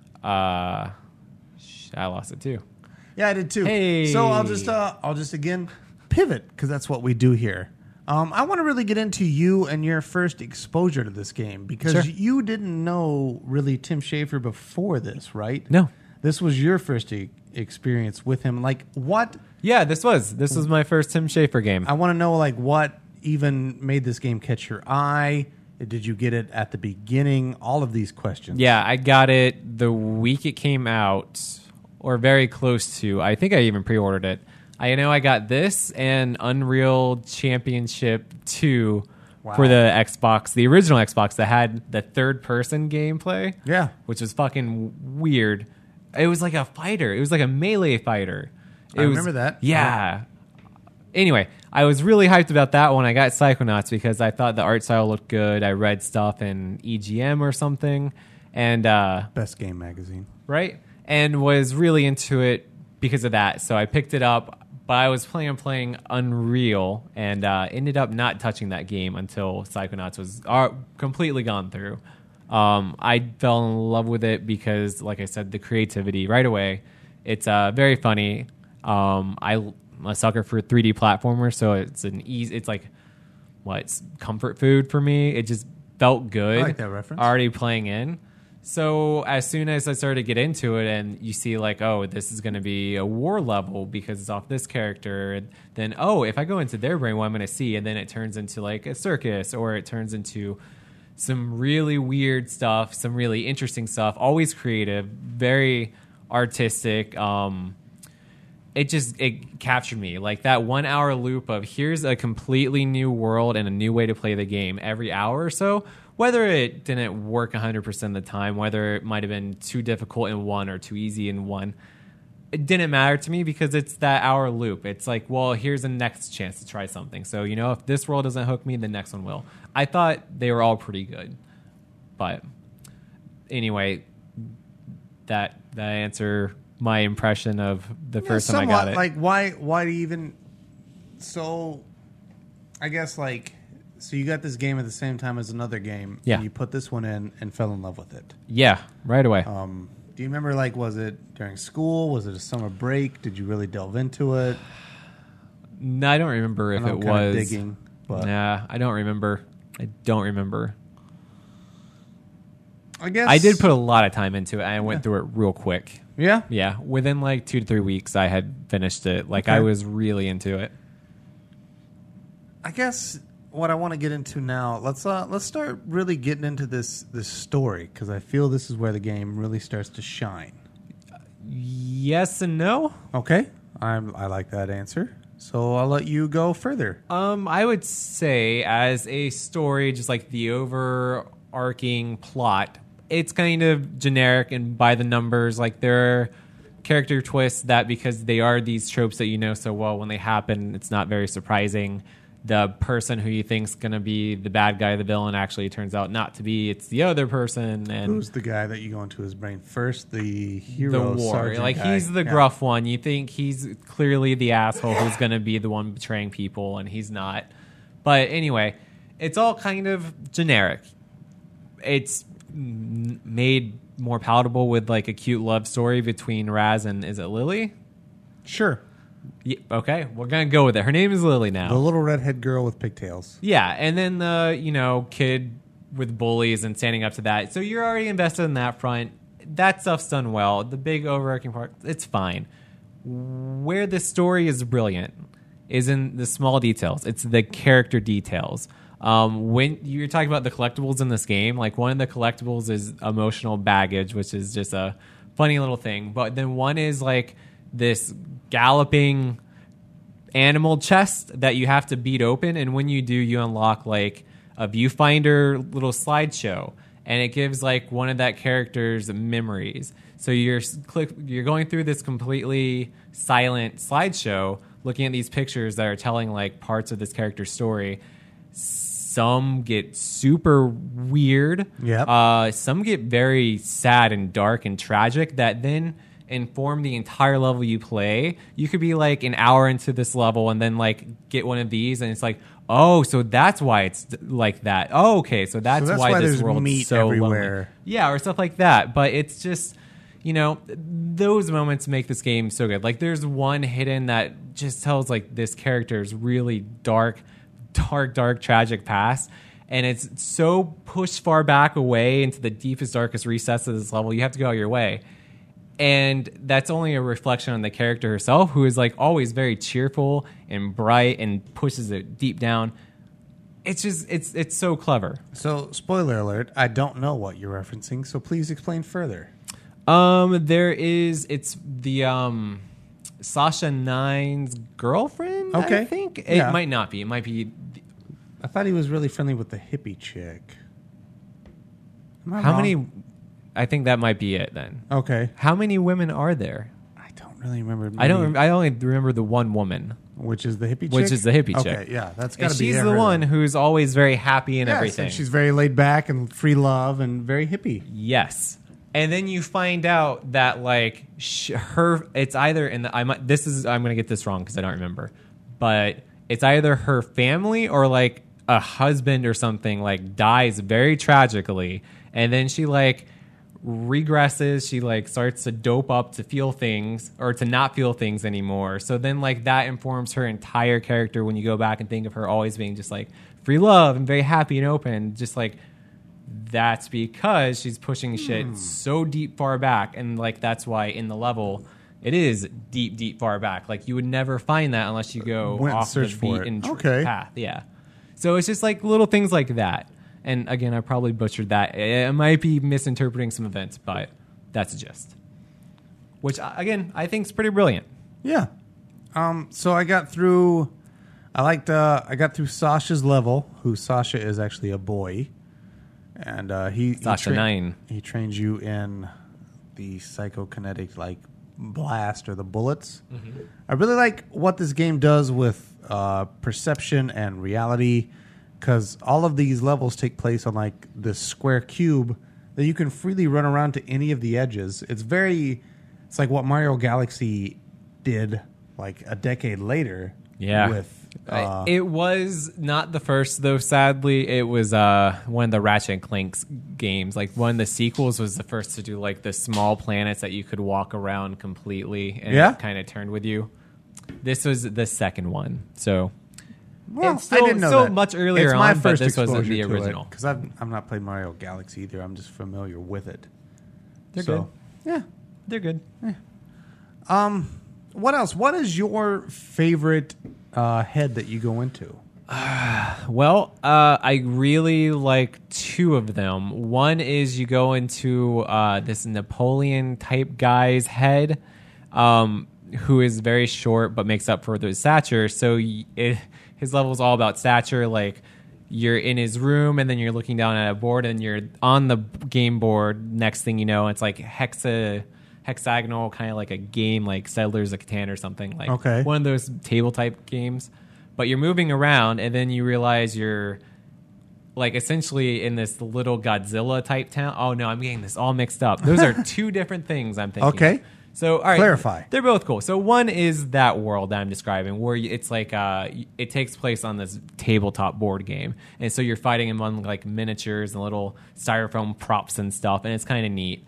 I lost it too. Yeah, I did too. Hey. So I'll just again pivot because that's what we do here. I want to really get into you and your first exposure to this game because you didn't know really Tim Schafer before this, right? No. This was your first experience with him. Like what? Yeah, this was my first Tim Schafer game. I want to know like what even made this game catch your eye. Did you get it at the beginning? All of these questions. Yeah, I got it the week it came out or very close to. I think I even pre-ordered it. I know I got this and Unreal Championship 2 for the Xbox, the original Xbox that had the third-person gameplay. Yeah. Which was fucking weird. It was like a fighter. It was like a melee fighter. I remember that. Yeah. Anyway, I was really hyped about that when I got Psychonauts because I thought the art style looked good. I read stuff in EGM or something. And Best Game Magazine. Right? And was really into it because of that. So I picked it up, but I was planning on playing Unreal and ended up not touching that game until Psychonauts was completely gone through. I fell in love with it because, like I said, the creativity right away. It's very funny. I'm a sucker for 3D platformers, so it's it's like it's comfort food for me. It just felt good. I like that reference. Already playing in. So as soon as I started to get into it and you see like, oh, this is going to be a war level because it's off this character, and then, oh, if I go into their brain, what I'm going to see, and then it turns into like a circus, or it turns into some really weird stuff, some really interesting stuff, always creative, very artistic. It captured me. Like that 1 hour loop of here's a completely new world and a new way to play the game every hour or so. Whether it didn't work 100% of the time, whether it might have been too difficult in one or too easy in one, it didn't matter to me because it's that hour loop. It's like, well, here's a next chance to try something. So, if this world doesn't hook me, the next one will. I thought they were all pretty good. But anyway, that answer my impression of the first time I got it. Like, why do you even... So, I guess, like... So you got this game at the same time as another game. Yeah. And you put this one in and fell in love with it. Yeah, right away. Do you remember, like, was it during school? Was it a summer break? Did you really delve into it? No, I don't remember if it was digging. But nah, I don't remember. I guess I did put a lot of time into it. I went through it real quick. Yeah? Yeah, within like 2 to 3 weeks, I had finished it. Like, Okay. I was really into it. I guess what I want to get into now, let's start really getting into this story, because I feel this is where the game really starts to shine. Yes and no. Okay, I like that answer. So I'll let you go further. I would say as a story, just like the overarching plot, it's kind of generic and by the numbers. Like, there are character twists that, because they are these tropes that you know so well, when they happen, it's not very surprising. The person who you think's going to be the bad guy, the villain, actually turns out not to be. It's the other person. And who's the guy that you go into his brain first? The hero, the war. sergeant Like, guy. he's the gruff one. You think he's clearly the asshole who's going to be the one betraying people, and he's not. But anyway, it's all kind of generic. It's made more palatable with like a cute love story between Raz and, is it Lily? Sure. Yeah, okay, we're gonna go with it. Her name is Lily now. The little redhead girl with pigtails. Yeah, and then the kid with bullies and standing up to that. So you're already invested in that front. That stuff's done well. The big overarching part, it's fine. Where the story is brilliant is in the small details. It's the character details. When you're talking about the collectibles in this game, like one of the collectibles is emotional baggage, which is just a funny little thing. But then one is like this galloping animal chest that you have to beat open, and when you do, you unlock like a viewfinder little slideshow, and it gives like one of that character's memories. So you're going through this completely silent slideshow, looking at these pictures that are telling like parts of this character's story. Some get super weird. Yep. Some get very sad and dark and tragic that then inform the entire level you play. You could be like an hour into this level and then like get one of these, and it's like, oh, so that's why it's like that. Oh, okay, so that's why this there's world's meat so everywhere. lonely. Yeah, or stuff like that. But it's just, those moments make this game so good. Like, there's one hidden that just tells like this character's really dark, tragic past. And it's so pushed far back away into the deepest, darkest recesses of this level, you have to go out your way. And that's only a reflection on the character herself, who is like always very cheerful and bright and pushes it deep down. It's just, it's so clever. So, spoiler alert, I don't know what you're referencing, so please explain further. It's the Sasha Nine's girlfriend, Okay. I think. Yeah. It might not be. It might be I thought he was really friendly with the hippie chick. Am I How wrong? many? I think that might be it then. Okay. How many women are there? I don't really remember. I don't. I only remember the one woman, Which is the hippie chick? which is the hippie chick. Okay, yeah. That's got And to be she's her the one then. who's always very happy and Yes, everything. and she's very laid back and free love and very hippie. Yes. And then you find out that like it's either in the I'm going to get this wrong because I don't remember, but it's either her family or like a husband or something like dies very tragically, and then she like regresses. She like starts to dope up to feel things or to not feel things anymore. So then like that informs her entire character when you go back and think of her always being just like free love and very happy and open, just like. That's because she's pushing shit so deep far back, and like that's why in the level it is deep far back. Like you would never find that unless you go Went and off the searched for beaten it. Okay. path. Yeah. So it's just like little things like that. And again, I probably butchered that. I might be misinterpreting some events, but that's a gist. Which again, I think is pretty brilliant. Yeah. So I got through. I got through Sasha's level. Who Sasha is actually a boy. And Sasha 9. He trains you in the psychokinetic like blast or the bullets. Mm-hmm. I really like what this game does with perception and reality, because all of these levels take place on like this square cube that you can freely run around to any of the edges. It's like what Mario Galaxy did like a decade later. Yeah. With it was not the first, though, sadly. It was one of the Ratchet and Clank's games. Like, one of the sequels was the first to do, like, the small planets that you could walk around completely and it kind of turned with you. This was the second one. So, well, it's still, I didn't know still that. much earlier it's my on, first but this wasn't the exposure to original. Because I've not played Mario Galaxy either. I'm just familiar with it. They're good. Yeah. They're good. What else? What is your favorite head that you go into? Well, I really like two of them. One is you go into this Napoleon-type guy's head, who is very short but makes up for the stature. So his level is all about stature. Like, you're in his room, and then you're looking down at a board, and you're on the game board. Next thing you know, it's like hexagonal, kind of like a game like Settlers of Catan or something. Like one of those table-type games. But you're moving around, and then you realize you're like essentially in this little Godzilla type town. Oh no, I'm getting this all mixed up. Those are two different things I'm thinking. Okay. So all right, clarify. They're both cool. So one is that world that I'm describing, where it's like it takes place on this tabletop board game, and so you're fighting among like miniatures and little styrofoam props and stuff, and it's kind of neat.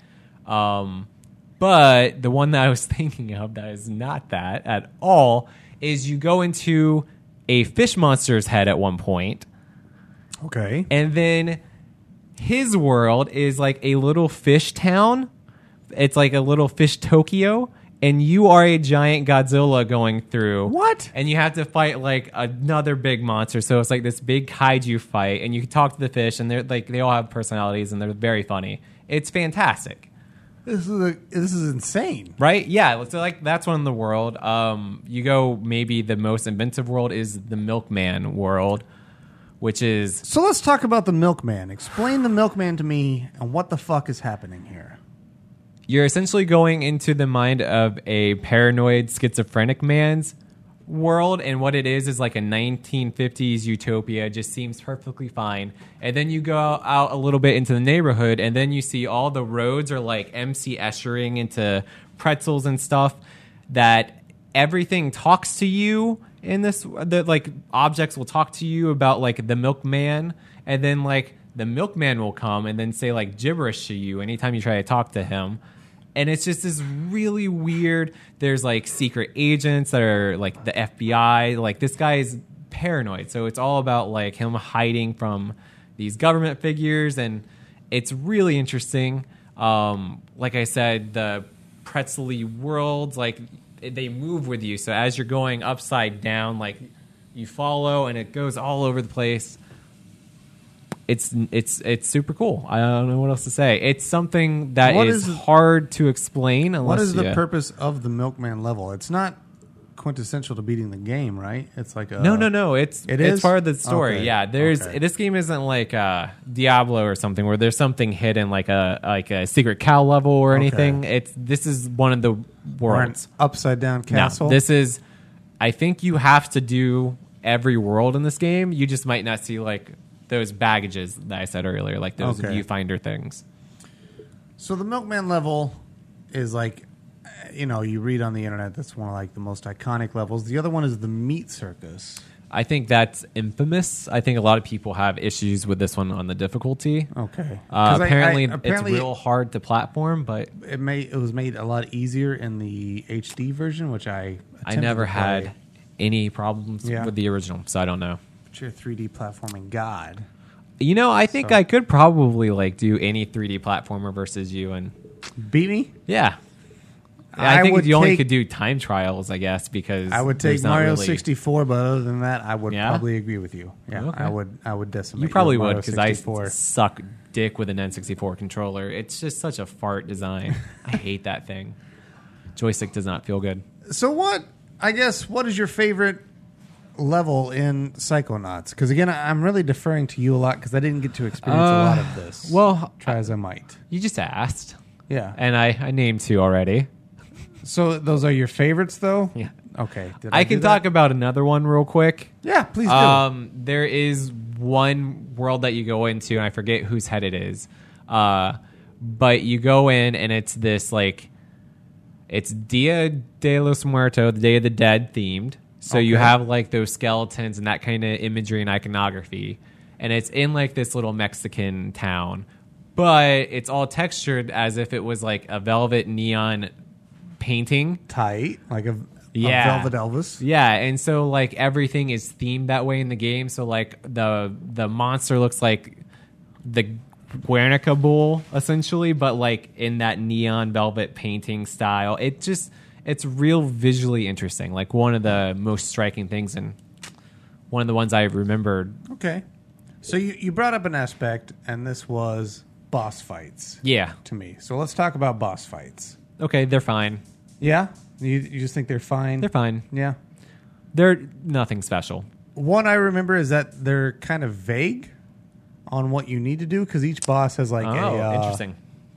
But the one that I was thinking of that is not that at all is you go into a fish monster's head at one point. Okay. And then his world is like a little fish town. It's like a little fish Tokyo. And you are a giant Godzilla going through. What? And you have to fight like another big monster. So it's like this big kaiju fight. And you can talk to the fish. And they're like, they all have personalities. And they're very funny. It's fantastic. This is insane, right? Yeah, so like that's one in the world. You go maybe the most inventive world is the Milkman world, which is so. Let's talk about the Milkman. Explain the Milkman to me and what the fuck is happening here. You're essentially going into the mind of a paranoid schizophrenic man's world, and what it is like a 1950s utopia. It just seems perfectly fine, and then you go out a little bit into the neighborhood, and then you see all the roads are like MC Eschering into pretzels and stuff, that everything talks to you in this, that like objects will talk to you about like the Milkman, and then like the Milkman will come and then say like gibberish to you anytime you try to talk to him. And it's just this really weird, there's like secret agents that are like the FBI. Like this guy is paranoid. So it's all about like him hiding from these government figures. And it's really interesting. Like I said, the pretzel-y worlds, like they move with you. So as you're going upside down, like you follow and it goes all over the place. It's super cool. I don't know what else to say. It's something that is hard to explain. Unless what is the purpose of the Milkman level? It's not quintessential to beating the game, right? It's like a No. It's part of the story. Okay. Yeah, this game isn't like Diablo or something where there's something hidden like a secret cow level or anything. This is one of the worlds. Or an upside down castle. No, this is. I think you have to do every world in this game. You just might not see like those baggages that I said earlier, like those viewfinder things. So the Milkman level is like, you read on the internet, that's one of like the most iconic levels. The other one is the Meat Circus. I think that's infamous. I think a lot of people have issues with this one on the difficulty. Okay. Apparently, it's real hard to platform, but it was made a lot easier in the HD version, which I never had any problems with the original, so I don't know. But you're a 3D platforming god. I think I could probably like do any 3D platformer versus you and beat me. Yeah. I think you only could do time trials, I guess, because I would take Mario 64, but other than that, I would probably agree with you. Yeah, okay. I would decimate. You probably would, because I suck dick with an N64 controller. It's just such a fart design. I hate that thing. Joystick does not feel good. So what is your favorite level in Psychonauts? Because again, I'm really deferring to you a lot because I didn't get to experience a lot of this. Well, try as I might. You just asked. Yeah. And I named 2 already. So those are your favorites, though? Yeah. Okay. I can talk about another one real quick. Yeah, please do. There is one world that you go into, and I forget whose head it is. But you go in, and it's this, like, it's Dia de los Muertos, the Day of the Dead themed. So you have, like, those skeletons and that kind of imagery and iconography. And it's in, like, this little Mexican town. But it's all textured as if it was, like, a velvet neon painting. Tight, like a Velvet Elvis. Yeah, and so like everything is themed that way in the game. So like the monster looks like the Guernica bull essentially, but like in that neon velvet painting style. It's real visually interesting. Like one of the most striking things and one of the ones I remembered. Okay. So you brought up an aspect, and this was boss fights. Yeah. To me. So let's talk about boss fights. Okay, they're fine. Yeah? You just think they're fine? They're fine. Yeah. They're nothing special. One I remember is that they're kind of vague on what you need to do because each boss has like interesting.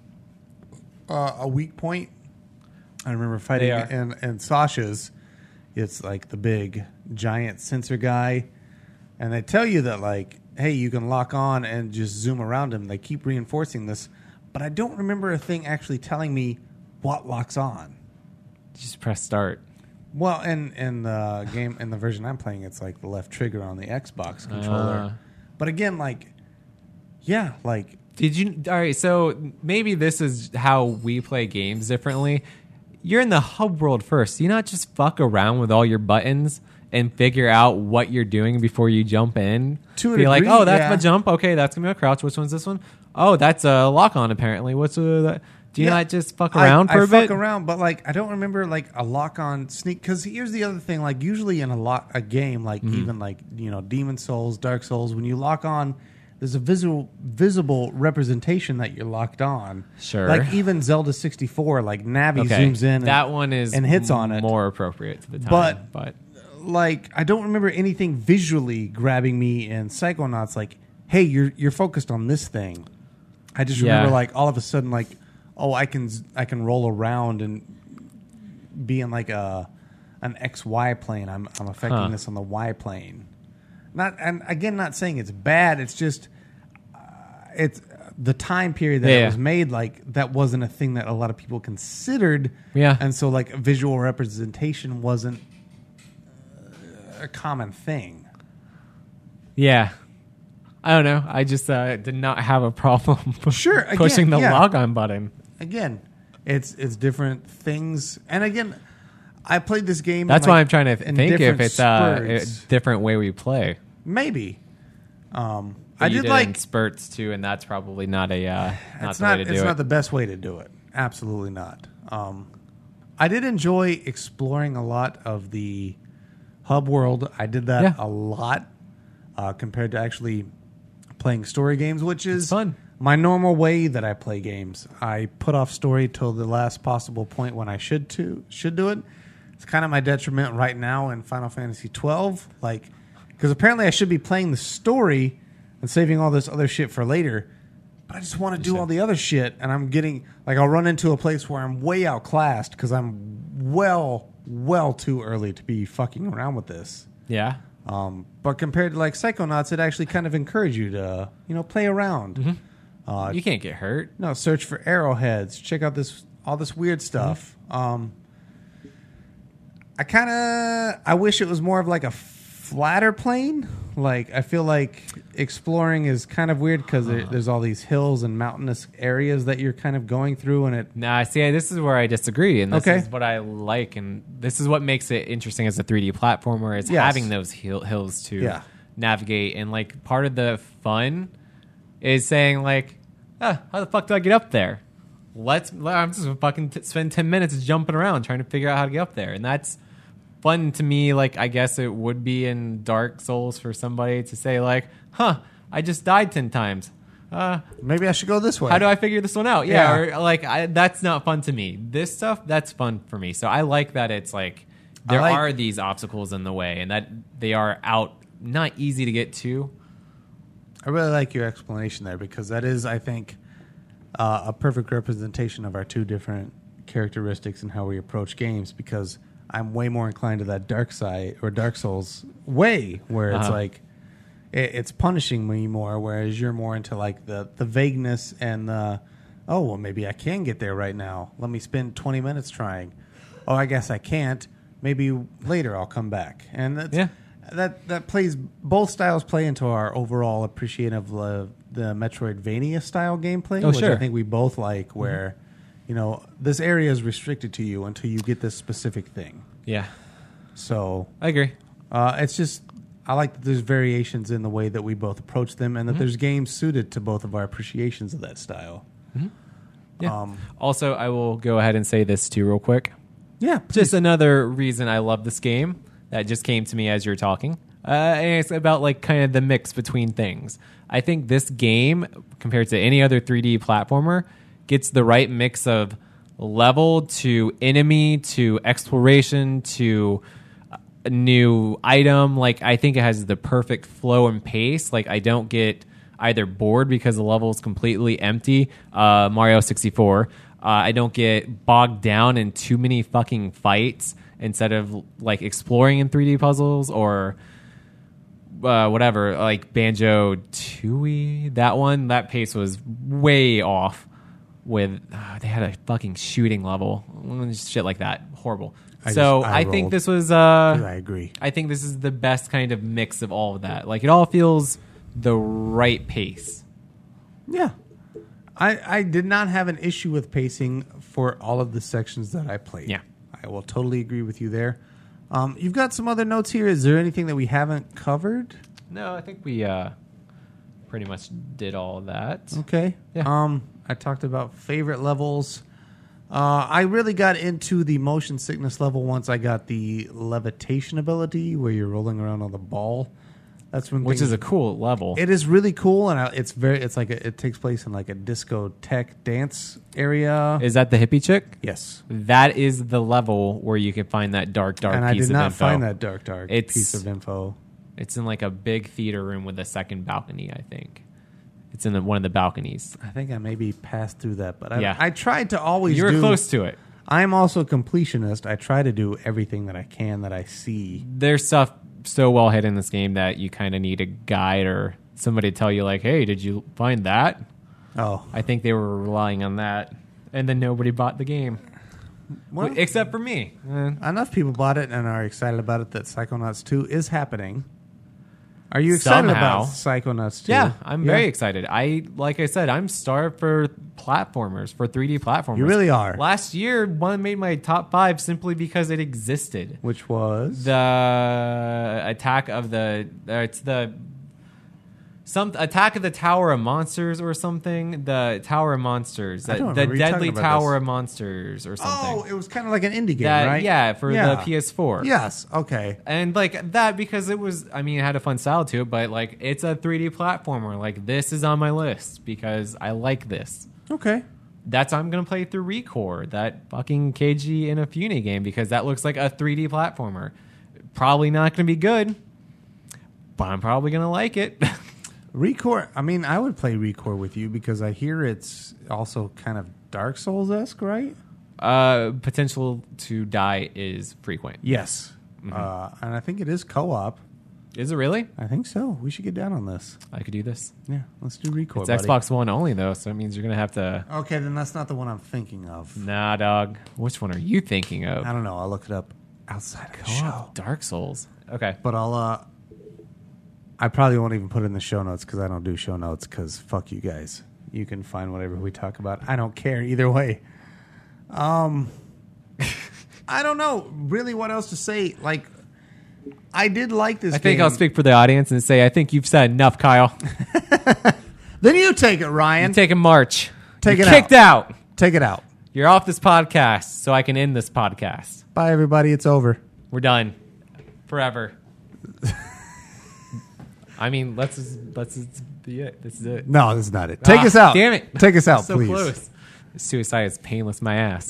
A weak point. I remember fighting in Sasha's. It's like the big giant sensor guy. And they tell you that like, hey, you can lock on and just zoom around him. They keep reinforcing this. But I don't remember a thing actually telling me what locks on. Just press start. Well, in the game, in the version I'm playing, it's like the left trigger on the Xbox controller. But again, like, yeah, like... Did you... All right, so maybe this is how we play games differently. You're in the hub world first. You not just fuck around with all your buttons and figure out what you're doing before you jump in. Be like, oh, that's my jump. Okay, that's going to be a crouch. Which one's this one? Oh, that's a lock-on, apparently. What's that? Do you not just fuck around for a bit? I fuck around, but like I don't remember like a lock-on sneak. Because here's the other thing: like usually in a game, like even like Demon Souls, Dark Souls, when you lock on, there's a visible representation that you're locked on. Sure. Like even Zelda 64, like Navi zooms in. That one is and hits on it. More appropriate to the time, but like I don't remember anything visually grabbing me in Psychonauts. Like, hey, you're focused on this thing. I just remember like all of a sudden like. Oh, I can roll around and be in like an XY plane. I'm affecting this on the Y plane. Not saying it's bad. It's just it's the time period that it was made. Like that wasn't a thing that a lot of people considered. Yeah, and so like visual representation wasn't a common thing. Yeah. I don't know. I just did not have a problem pushing the log-on button. Again, it's different things. And again, I played this game. That's why I'm trying to think if it's a different way we play. Maybe. I did like in spurts too, and that's probably not a not the way to do it. It's not the best way to do it. Absolutely not. I did enjoy exploring a lot of the hub world. I did that a lot compared to actually playing story games, which is fun. My normal way that I play games. I put off story till the last possible point when I should do it. it's kind of my detriment right now in Final Fantasy 12. Like, because apparently I should be playing the story and saving all this other shit for later. But I just want to do all the other shit, and I'm getting like I'll run into a place where I'm way outclassed because I'm well too early to be fucking around with this. Yeah. But compared to like Psychonauts, it actually kind of encouraged you to play around. Mm-hmm. You can't get hurt. No, search for arrowheads. Check out all this weird stuff. I wish it was more of like a flatter plane. Like I feel like exploring is kind of weird because there's all these hills and mountainous areas that you're kind of going through, and it. Nah, see, this is where I disagree, and this is what I like, and this is what makes it interesting as a 3D platformer is having those hills to navigate, and like part of the fun is saying like, how the fuck do I get up there? I'm just gonna fucking spend 10 minutes jumping around trying to figure out how to get up there, and that's fun to me. Like I guess it would be in Dark Souls for somebody to say like, I just died 10 times. Maybe I should go this way. How do I figure this one out? Yeah. Or like that's not fun to me. This stuff, that's fun for me. So I like that it's like there are these obstacles in the way and that they are not easy to get to. I really like your explanation there because that is, I think, a perfect representation of our two different characteristics and how we approach games, because I'm way more inclined to that dark side or Dark Souls way, where it's like it's punishing me more, whereas you're more into like the vagueness and maybe I can get there right now. Let me spend 20 minutes trying. Oh, I guess I can't. Maybe later I'll come back. And that plays, both styles play into our overall appreciation of the Metroidvania style gameplay, which I think we both like, where this area is restricted to you until you get this specific thing. Yeah. So I agree. It's just, I like that there's variations in the way that we both approach them, and that there's games suited to both of our appreciations of that style. Mm-hmm. Yeah. Also, I will go ahead and say this too real quick. Yeah. Please. Just another reason I love this game that just came to me as you're talking. And it's about like kind of the mix between things. I think this game, compared to any other 3D platformer, gets the right mix of level to enemy to exploration to a new item. Like I think it has the perfect flow and pace. Like I don't get either bored because the level is completely empty. Mario 64. I don't get bogged down in too many fucking fights instead of like exploring in 3D puzzles or whatever, like Banjo-Tooie. That pace was way off. With they had a fucking shooting level, shit like that, horrible. I think this was. I agree. I think this is the best kind of mix of all of that. Like it all feels the right pace. Yeah, I did not have an issue with pacing for all of the sections that I played. Yeah, I will totally agree with you there. You've got some other notes here. Is there anything that we haven't covered? No, I think we pretty much did all of that. Okay. Yeah. I talked about favorite levels. I really got into the motion sickness level once I got the levitation ability, where you're rolling around on the ball. That's when which is a cool level. It is really cool, and it takes place in like a discotheque dance area. Is that the hippie chick? Yes. That is the level where you can find that dark piece of info. And I did not find that dark piece of info. It's in like a big theater room with a second balcony, I think. It's in one of the balconies. I think I maybe passed through that, but I tried to always You were close to it. I'm also a completionist. I try to do everything that I can that I see. There's stuff so well hidden in this game that you kind of need a guide or somebody to tell you like, hey, did you find that? Oh. I think they were relying on that. And then nobody bought the game. Well, except for me. Enough people bought it and are excited about it that Psychonauts 2 is happening. Are you excited about Psychonauts 2? Yeah, I'm very excited. Like I said, I'm starved for platformers, for 3D platformers. You really are. Last year, one made my top 5 simply because it existed. Which was? The Attack of the... Attack of the Tower of Monsters or something. The Tower of Monsters. The Deadly Tower of Monsters or something. Oh, it was kind of like an indie game, right? Yeah, for the PS4. Yes, okay. And like that because it was, it had a fun style to it, but like it's a 3D platformer. Like this is on my list because I like this. Okay. I'm going to play through Recore, that fucking Keiji Inafune game, because that looks like a 3D platformer. Probably not going to be good, but I'm probably going to like it. Recore, I mean, I would play Recore with you because I hear it's also kind of Dark Souls-esque, right? Potential to die is frequent. Yes. And I think it is co-op. Is it really? I think so. We should get down on this. I could do this. Yeah, let's do Recore, It's buddy. Xbox One only, though, so it means you're going to have to... Okay, then that's not the one I'm thinking of. Nah, dog. Which one are you thinking of? I don't know. I'll look it up outside of the show. Dark Souls. Okay. But I probably won't even put it in the show notes because I don't do show notes because fuck you guys. You can find whatever we talk about. I don't care either way. I don't know really what else to say. Like, I did like this I think game. I'll speak for the audience and say I think you've said enough, Kyle. Then you take it, Ryan. You take a march. Take You're it kicked out. Take it out. You're off this podcast, so I can end this podcast. Bye, everybody. It's over. We're done. Forever. I mean, let's just be it. This is it. No, this is not it. Take us out. Damn it. Take us out, So please. close. Suicide is painless, my ass.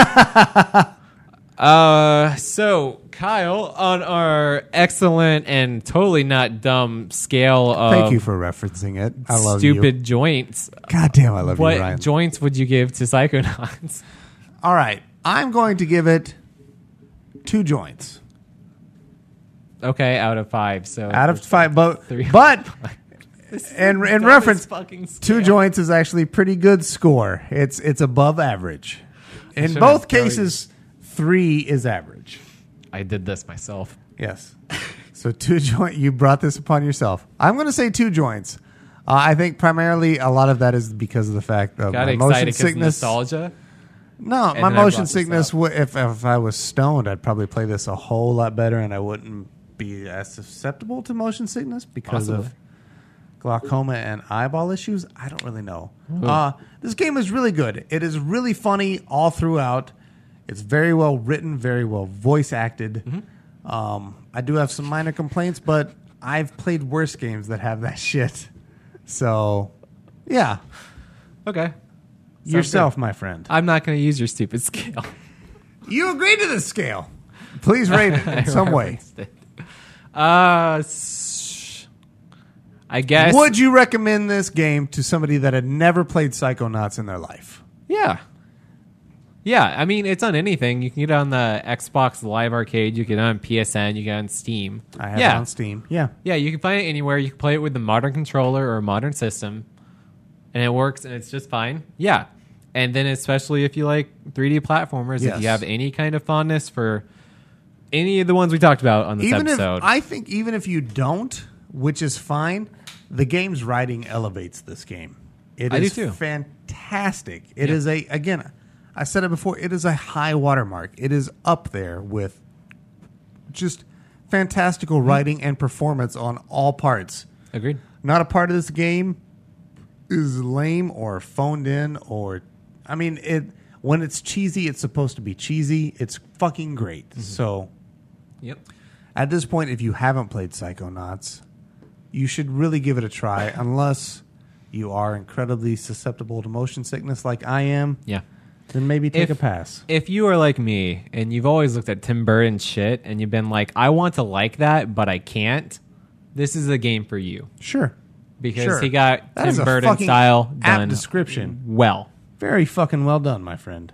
So, Kyle, on our excellent and totally not dumb scale of Thank you for referencing it. I love stupid you. joints, God damn, I love you, what Ryan. joints would you give to Psychonauts? All right. I'm going to give it 2 joints. Okay, out of 5. So Out of 5, but Three. in Dumbest reference, fucking 2 scale. joints is actually pretty good score. It's above average. In should've both told you. cases, 3 is average. I did this myself. Yes. So 2 joint. You brought this upon yourself. I'm going to say 2 joints. I think primarily a lot of that is because of the fact of Got my excited motion because sickness. nostalgia. No, And my then I motion brought this sickness. up. If I was stoned, I'd probably play this a whole lot better, and I wouldn't be as susceptible to motion sickness because Possibly. of glaucoma and eyeball issues. I don't really know. This game is really good. It is really funny all throughout. It's very well written, very well voice acted. I do have some minor complaints, but I've played worse games that have that shit. So, yeah, Okay. yourself, my friend. I'm not going to use your stupid scale. You agreed to this scale. Please rate it in some way. I guess. Would you recommend this game to somebody that had never played Psychonauts in their life? Yeah. Yeah, I mean, it's on anything. You can get it on the Xbox Live Arcade. You can get it on PSN. You can get it on Steam. I have yeah. it on Steam. Yeah. Yeah, you can find it anywhere. You can play it with the modern controller or a modern system, and it works, and it's just fine. Yeah. And then especially if you like 3D platformers, Yes. if you have any kind of fondness for any of the ones we talked about on this episode. I think even if you don't, which is fine, the game's writing elevates this game. It I is do too. fantastic. It Yeah. is again, I said it before, it is a high watermark. It is up there with just fantastical writing and performance on all parts. Agreed. Not a part of this game is lame or phoned in or I mean it when it's cheesy, it's supposed to be cheesy. It's fucking great. So Yep. at this point, if you haven't played Psychonauts, you should really give it a try unless you are incredibly susceptible to motion sickness like I am. Yeah. Then maybe take If- a pass. If you are like me and you've always looked at Tim Burton shit and you've been like, I want to like that, but I can't, this is a game for you. Sure. Because Sure. he got That is Tim a Burton fucking style apt done description. well. Very fucking well done, my friend.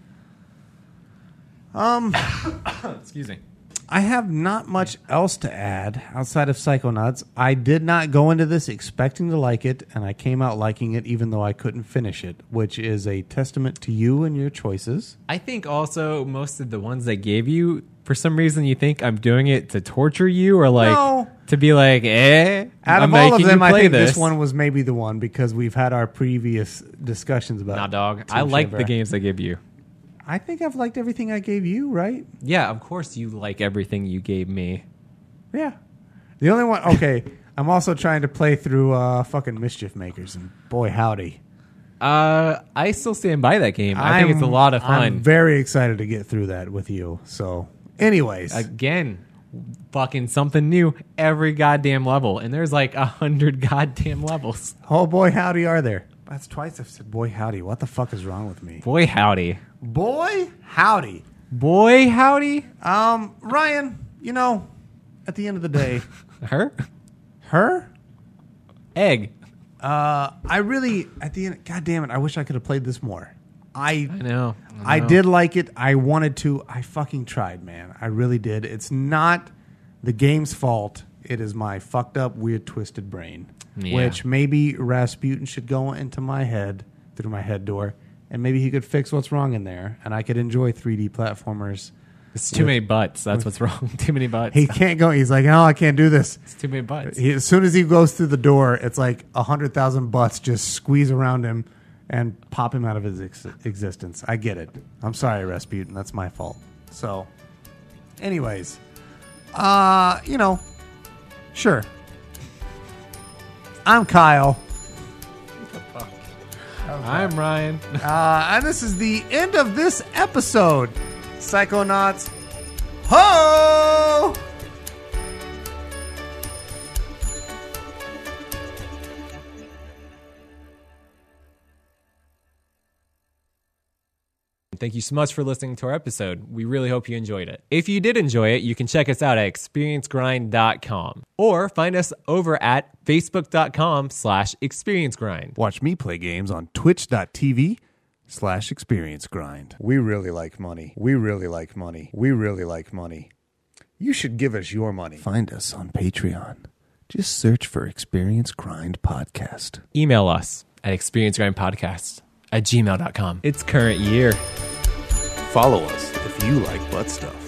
Excuse me. I have not much else to add outside of Psychonauts. I did not go into this expecting to like it, and I came out liking it even though I couldn't finish it, which is a testament to you and your choices. I think also most of the ones they gave you, for some reason you think I'm doing it to torture you or like No. to be like, Out I'm of all of making them, you I play think this one was maybe the one because we've had our previous discussions about Nah, dog. Tim I like Schafer. the games they give you. I think I've liked everything I gave you, right? Yeah, of course you like everything you gave me. Yeah. The only one, okay, I'm also trying to play through fucking Mischief Makers, and boy, howdy. I still stand by that game. I think it's a lot of fun. I'm very excited to get through that with you. So, anyways. Again, fucking something new every goddamn level. And there's like 100 goddamn levels. Oh boy, howdy are there. That's twice I've said boy howdy. What the fuck is wrong with me? Boy, howdy. Boy howdy. Boy, howdy. Ryan, at the end of the day. Her? Egg. I really, at the end, God damn it, I wish I could have played this more. I know. I did like it. I wanted to. I fucking tried, man. I really did. It's not the game's fault. It is my fucked up, weird, twisted brain. Yeah. Which maybe Rasputin should go into my head, through my head door, and maybe he could fix what's wrong in there, and I could enjoy 3D platformers. It's too many butts. That's what's wrong. Too many butts. He can't go. He's like, no, I can't do this. It's too many butts. As soon as he goes through the door, it's like 100,000 butts just squeeze around him and pop him out of his existence. I get it. I'm sorry, Rasputin. That's my fault. So, anyways, sure. I'm Kyle. I'm Ryan. And this is the end of this episode. Psychonauts. Ho! Thank you so much for listening to our episode. We really hope you enjoyed it. If you did enjoy it, you can check us out at experiencegrind.com or find us over at facebook.com/experiencegrind. Watch me play games on twitch.tv/experiencegrind. We really like money. We really like money. We really like money. You should give us your money. Find us on Patreon. Just search for Experience Grind Podcast. Email us at experiencegrindpodcast@gmail.com. It's current year. Follow us if you like butt stuff.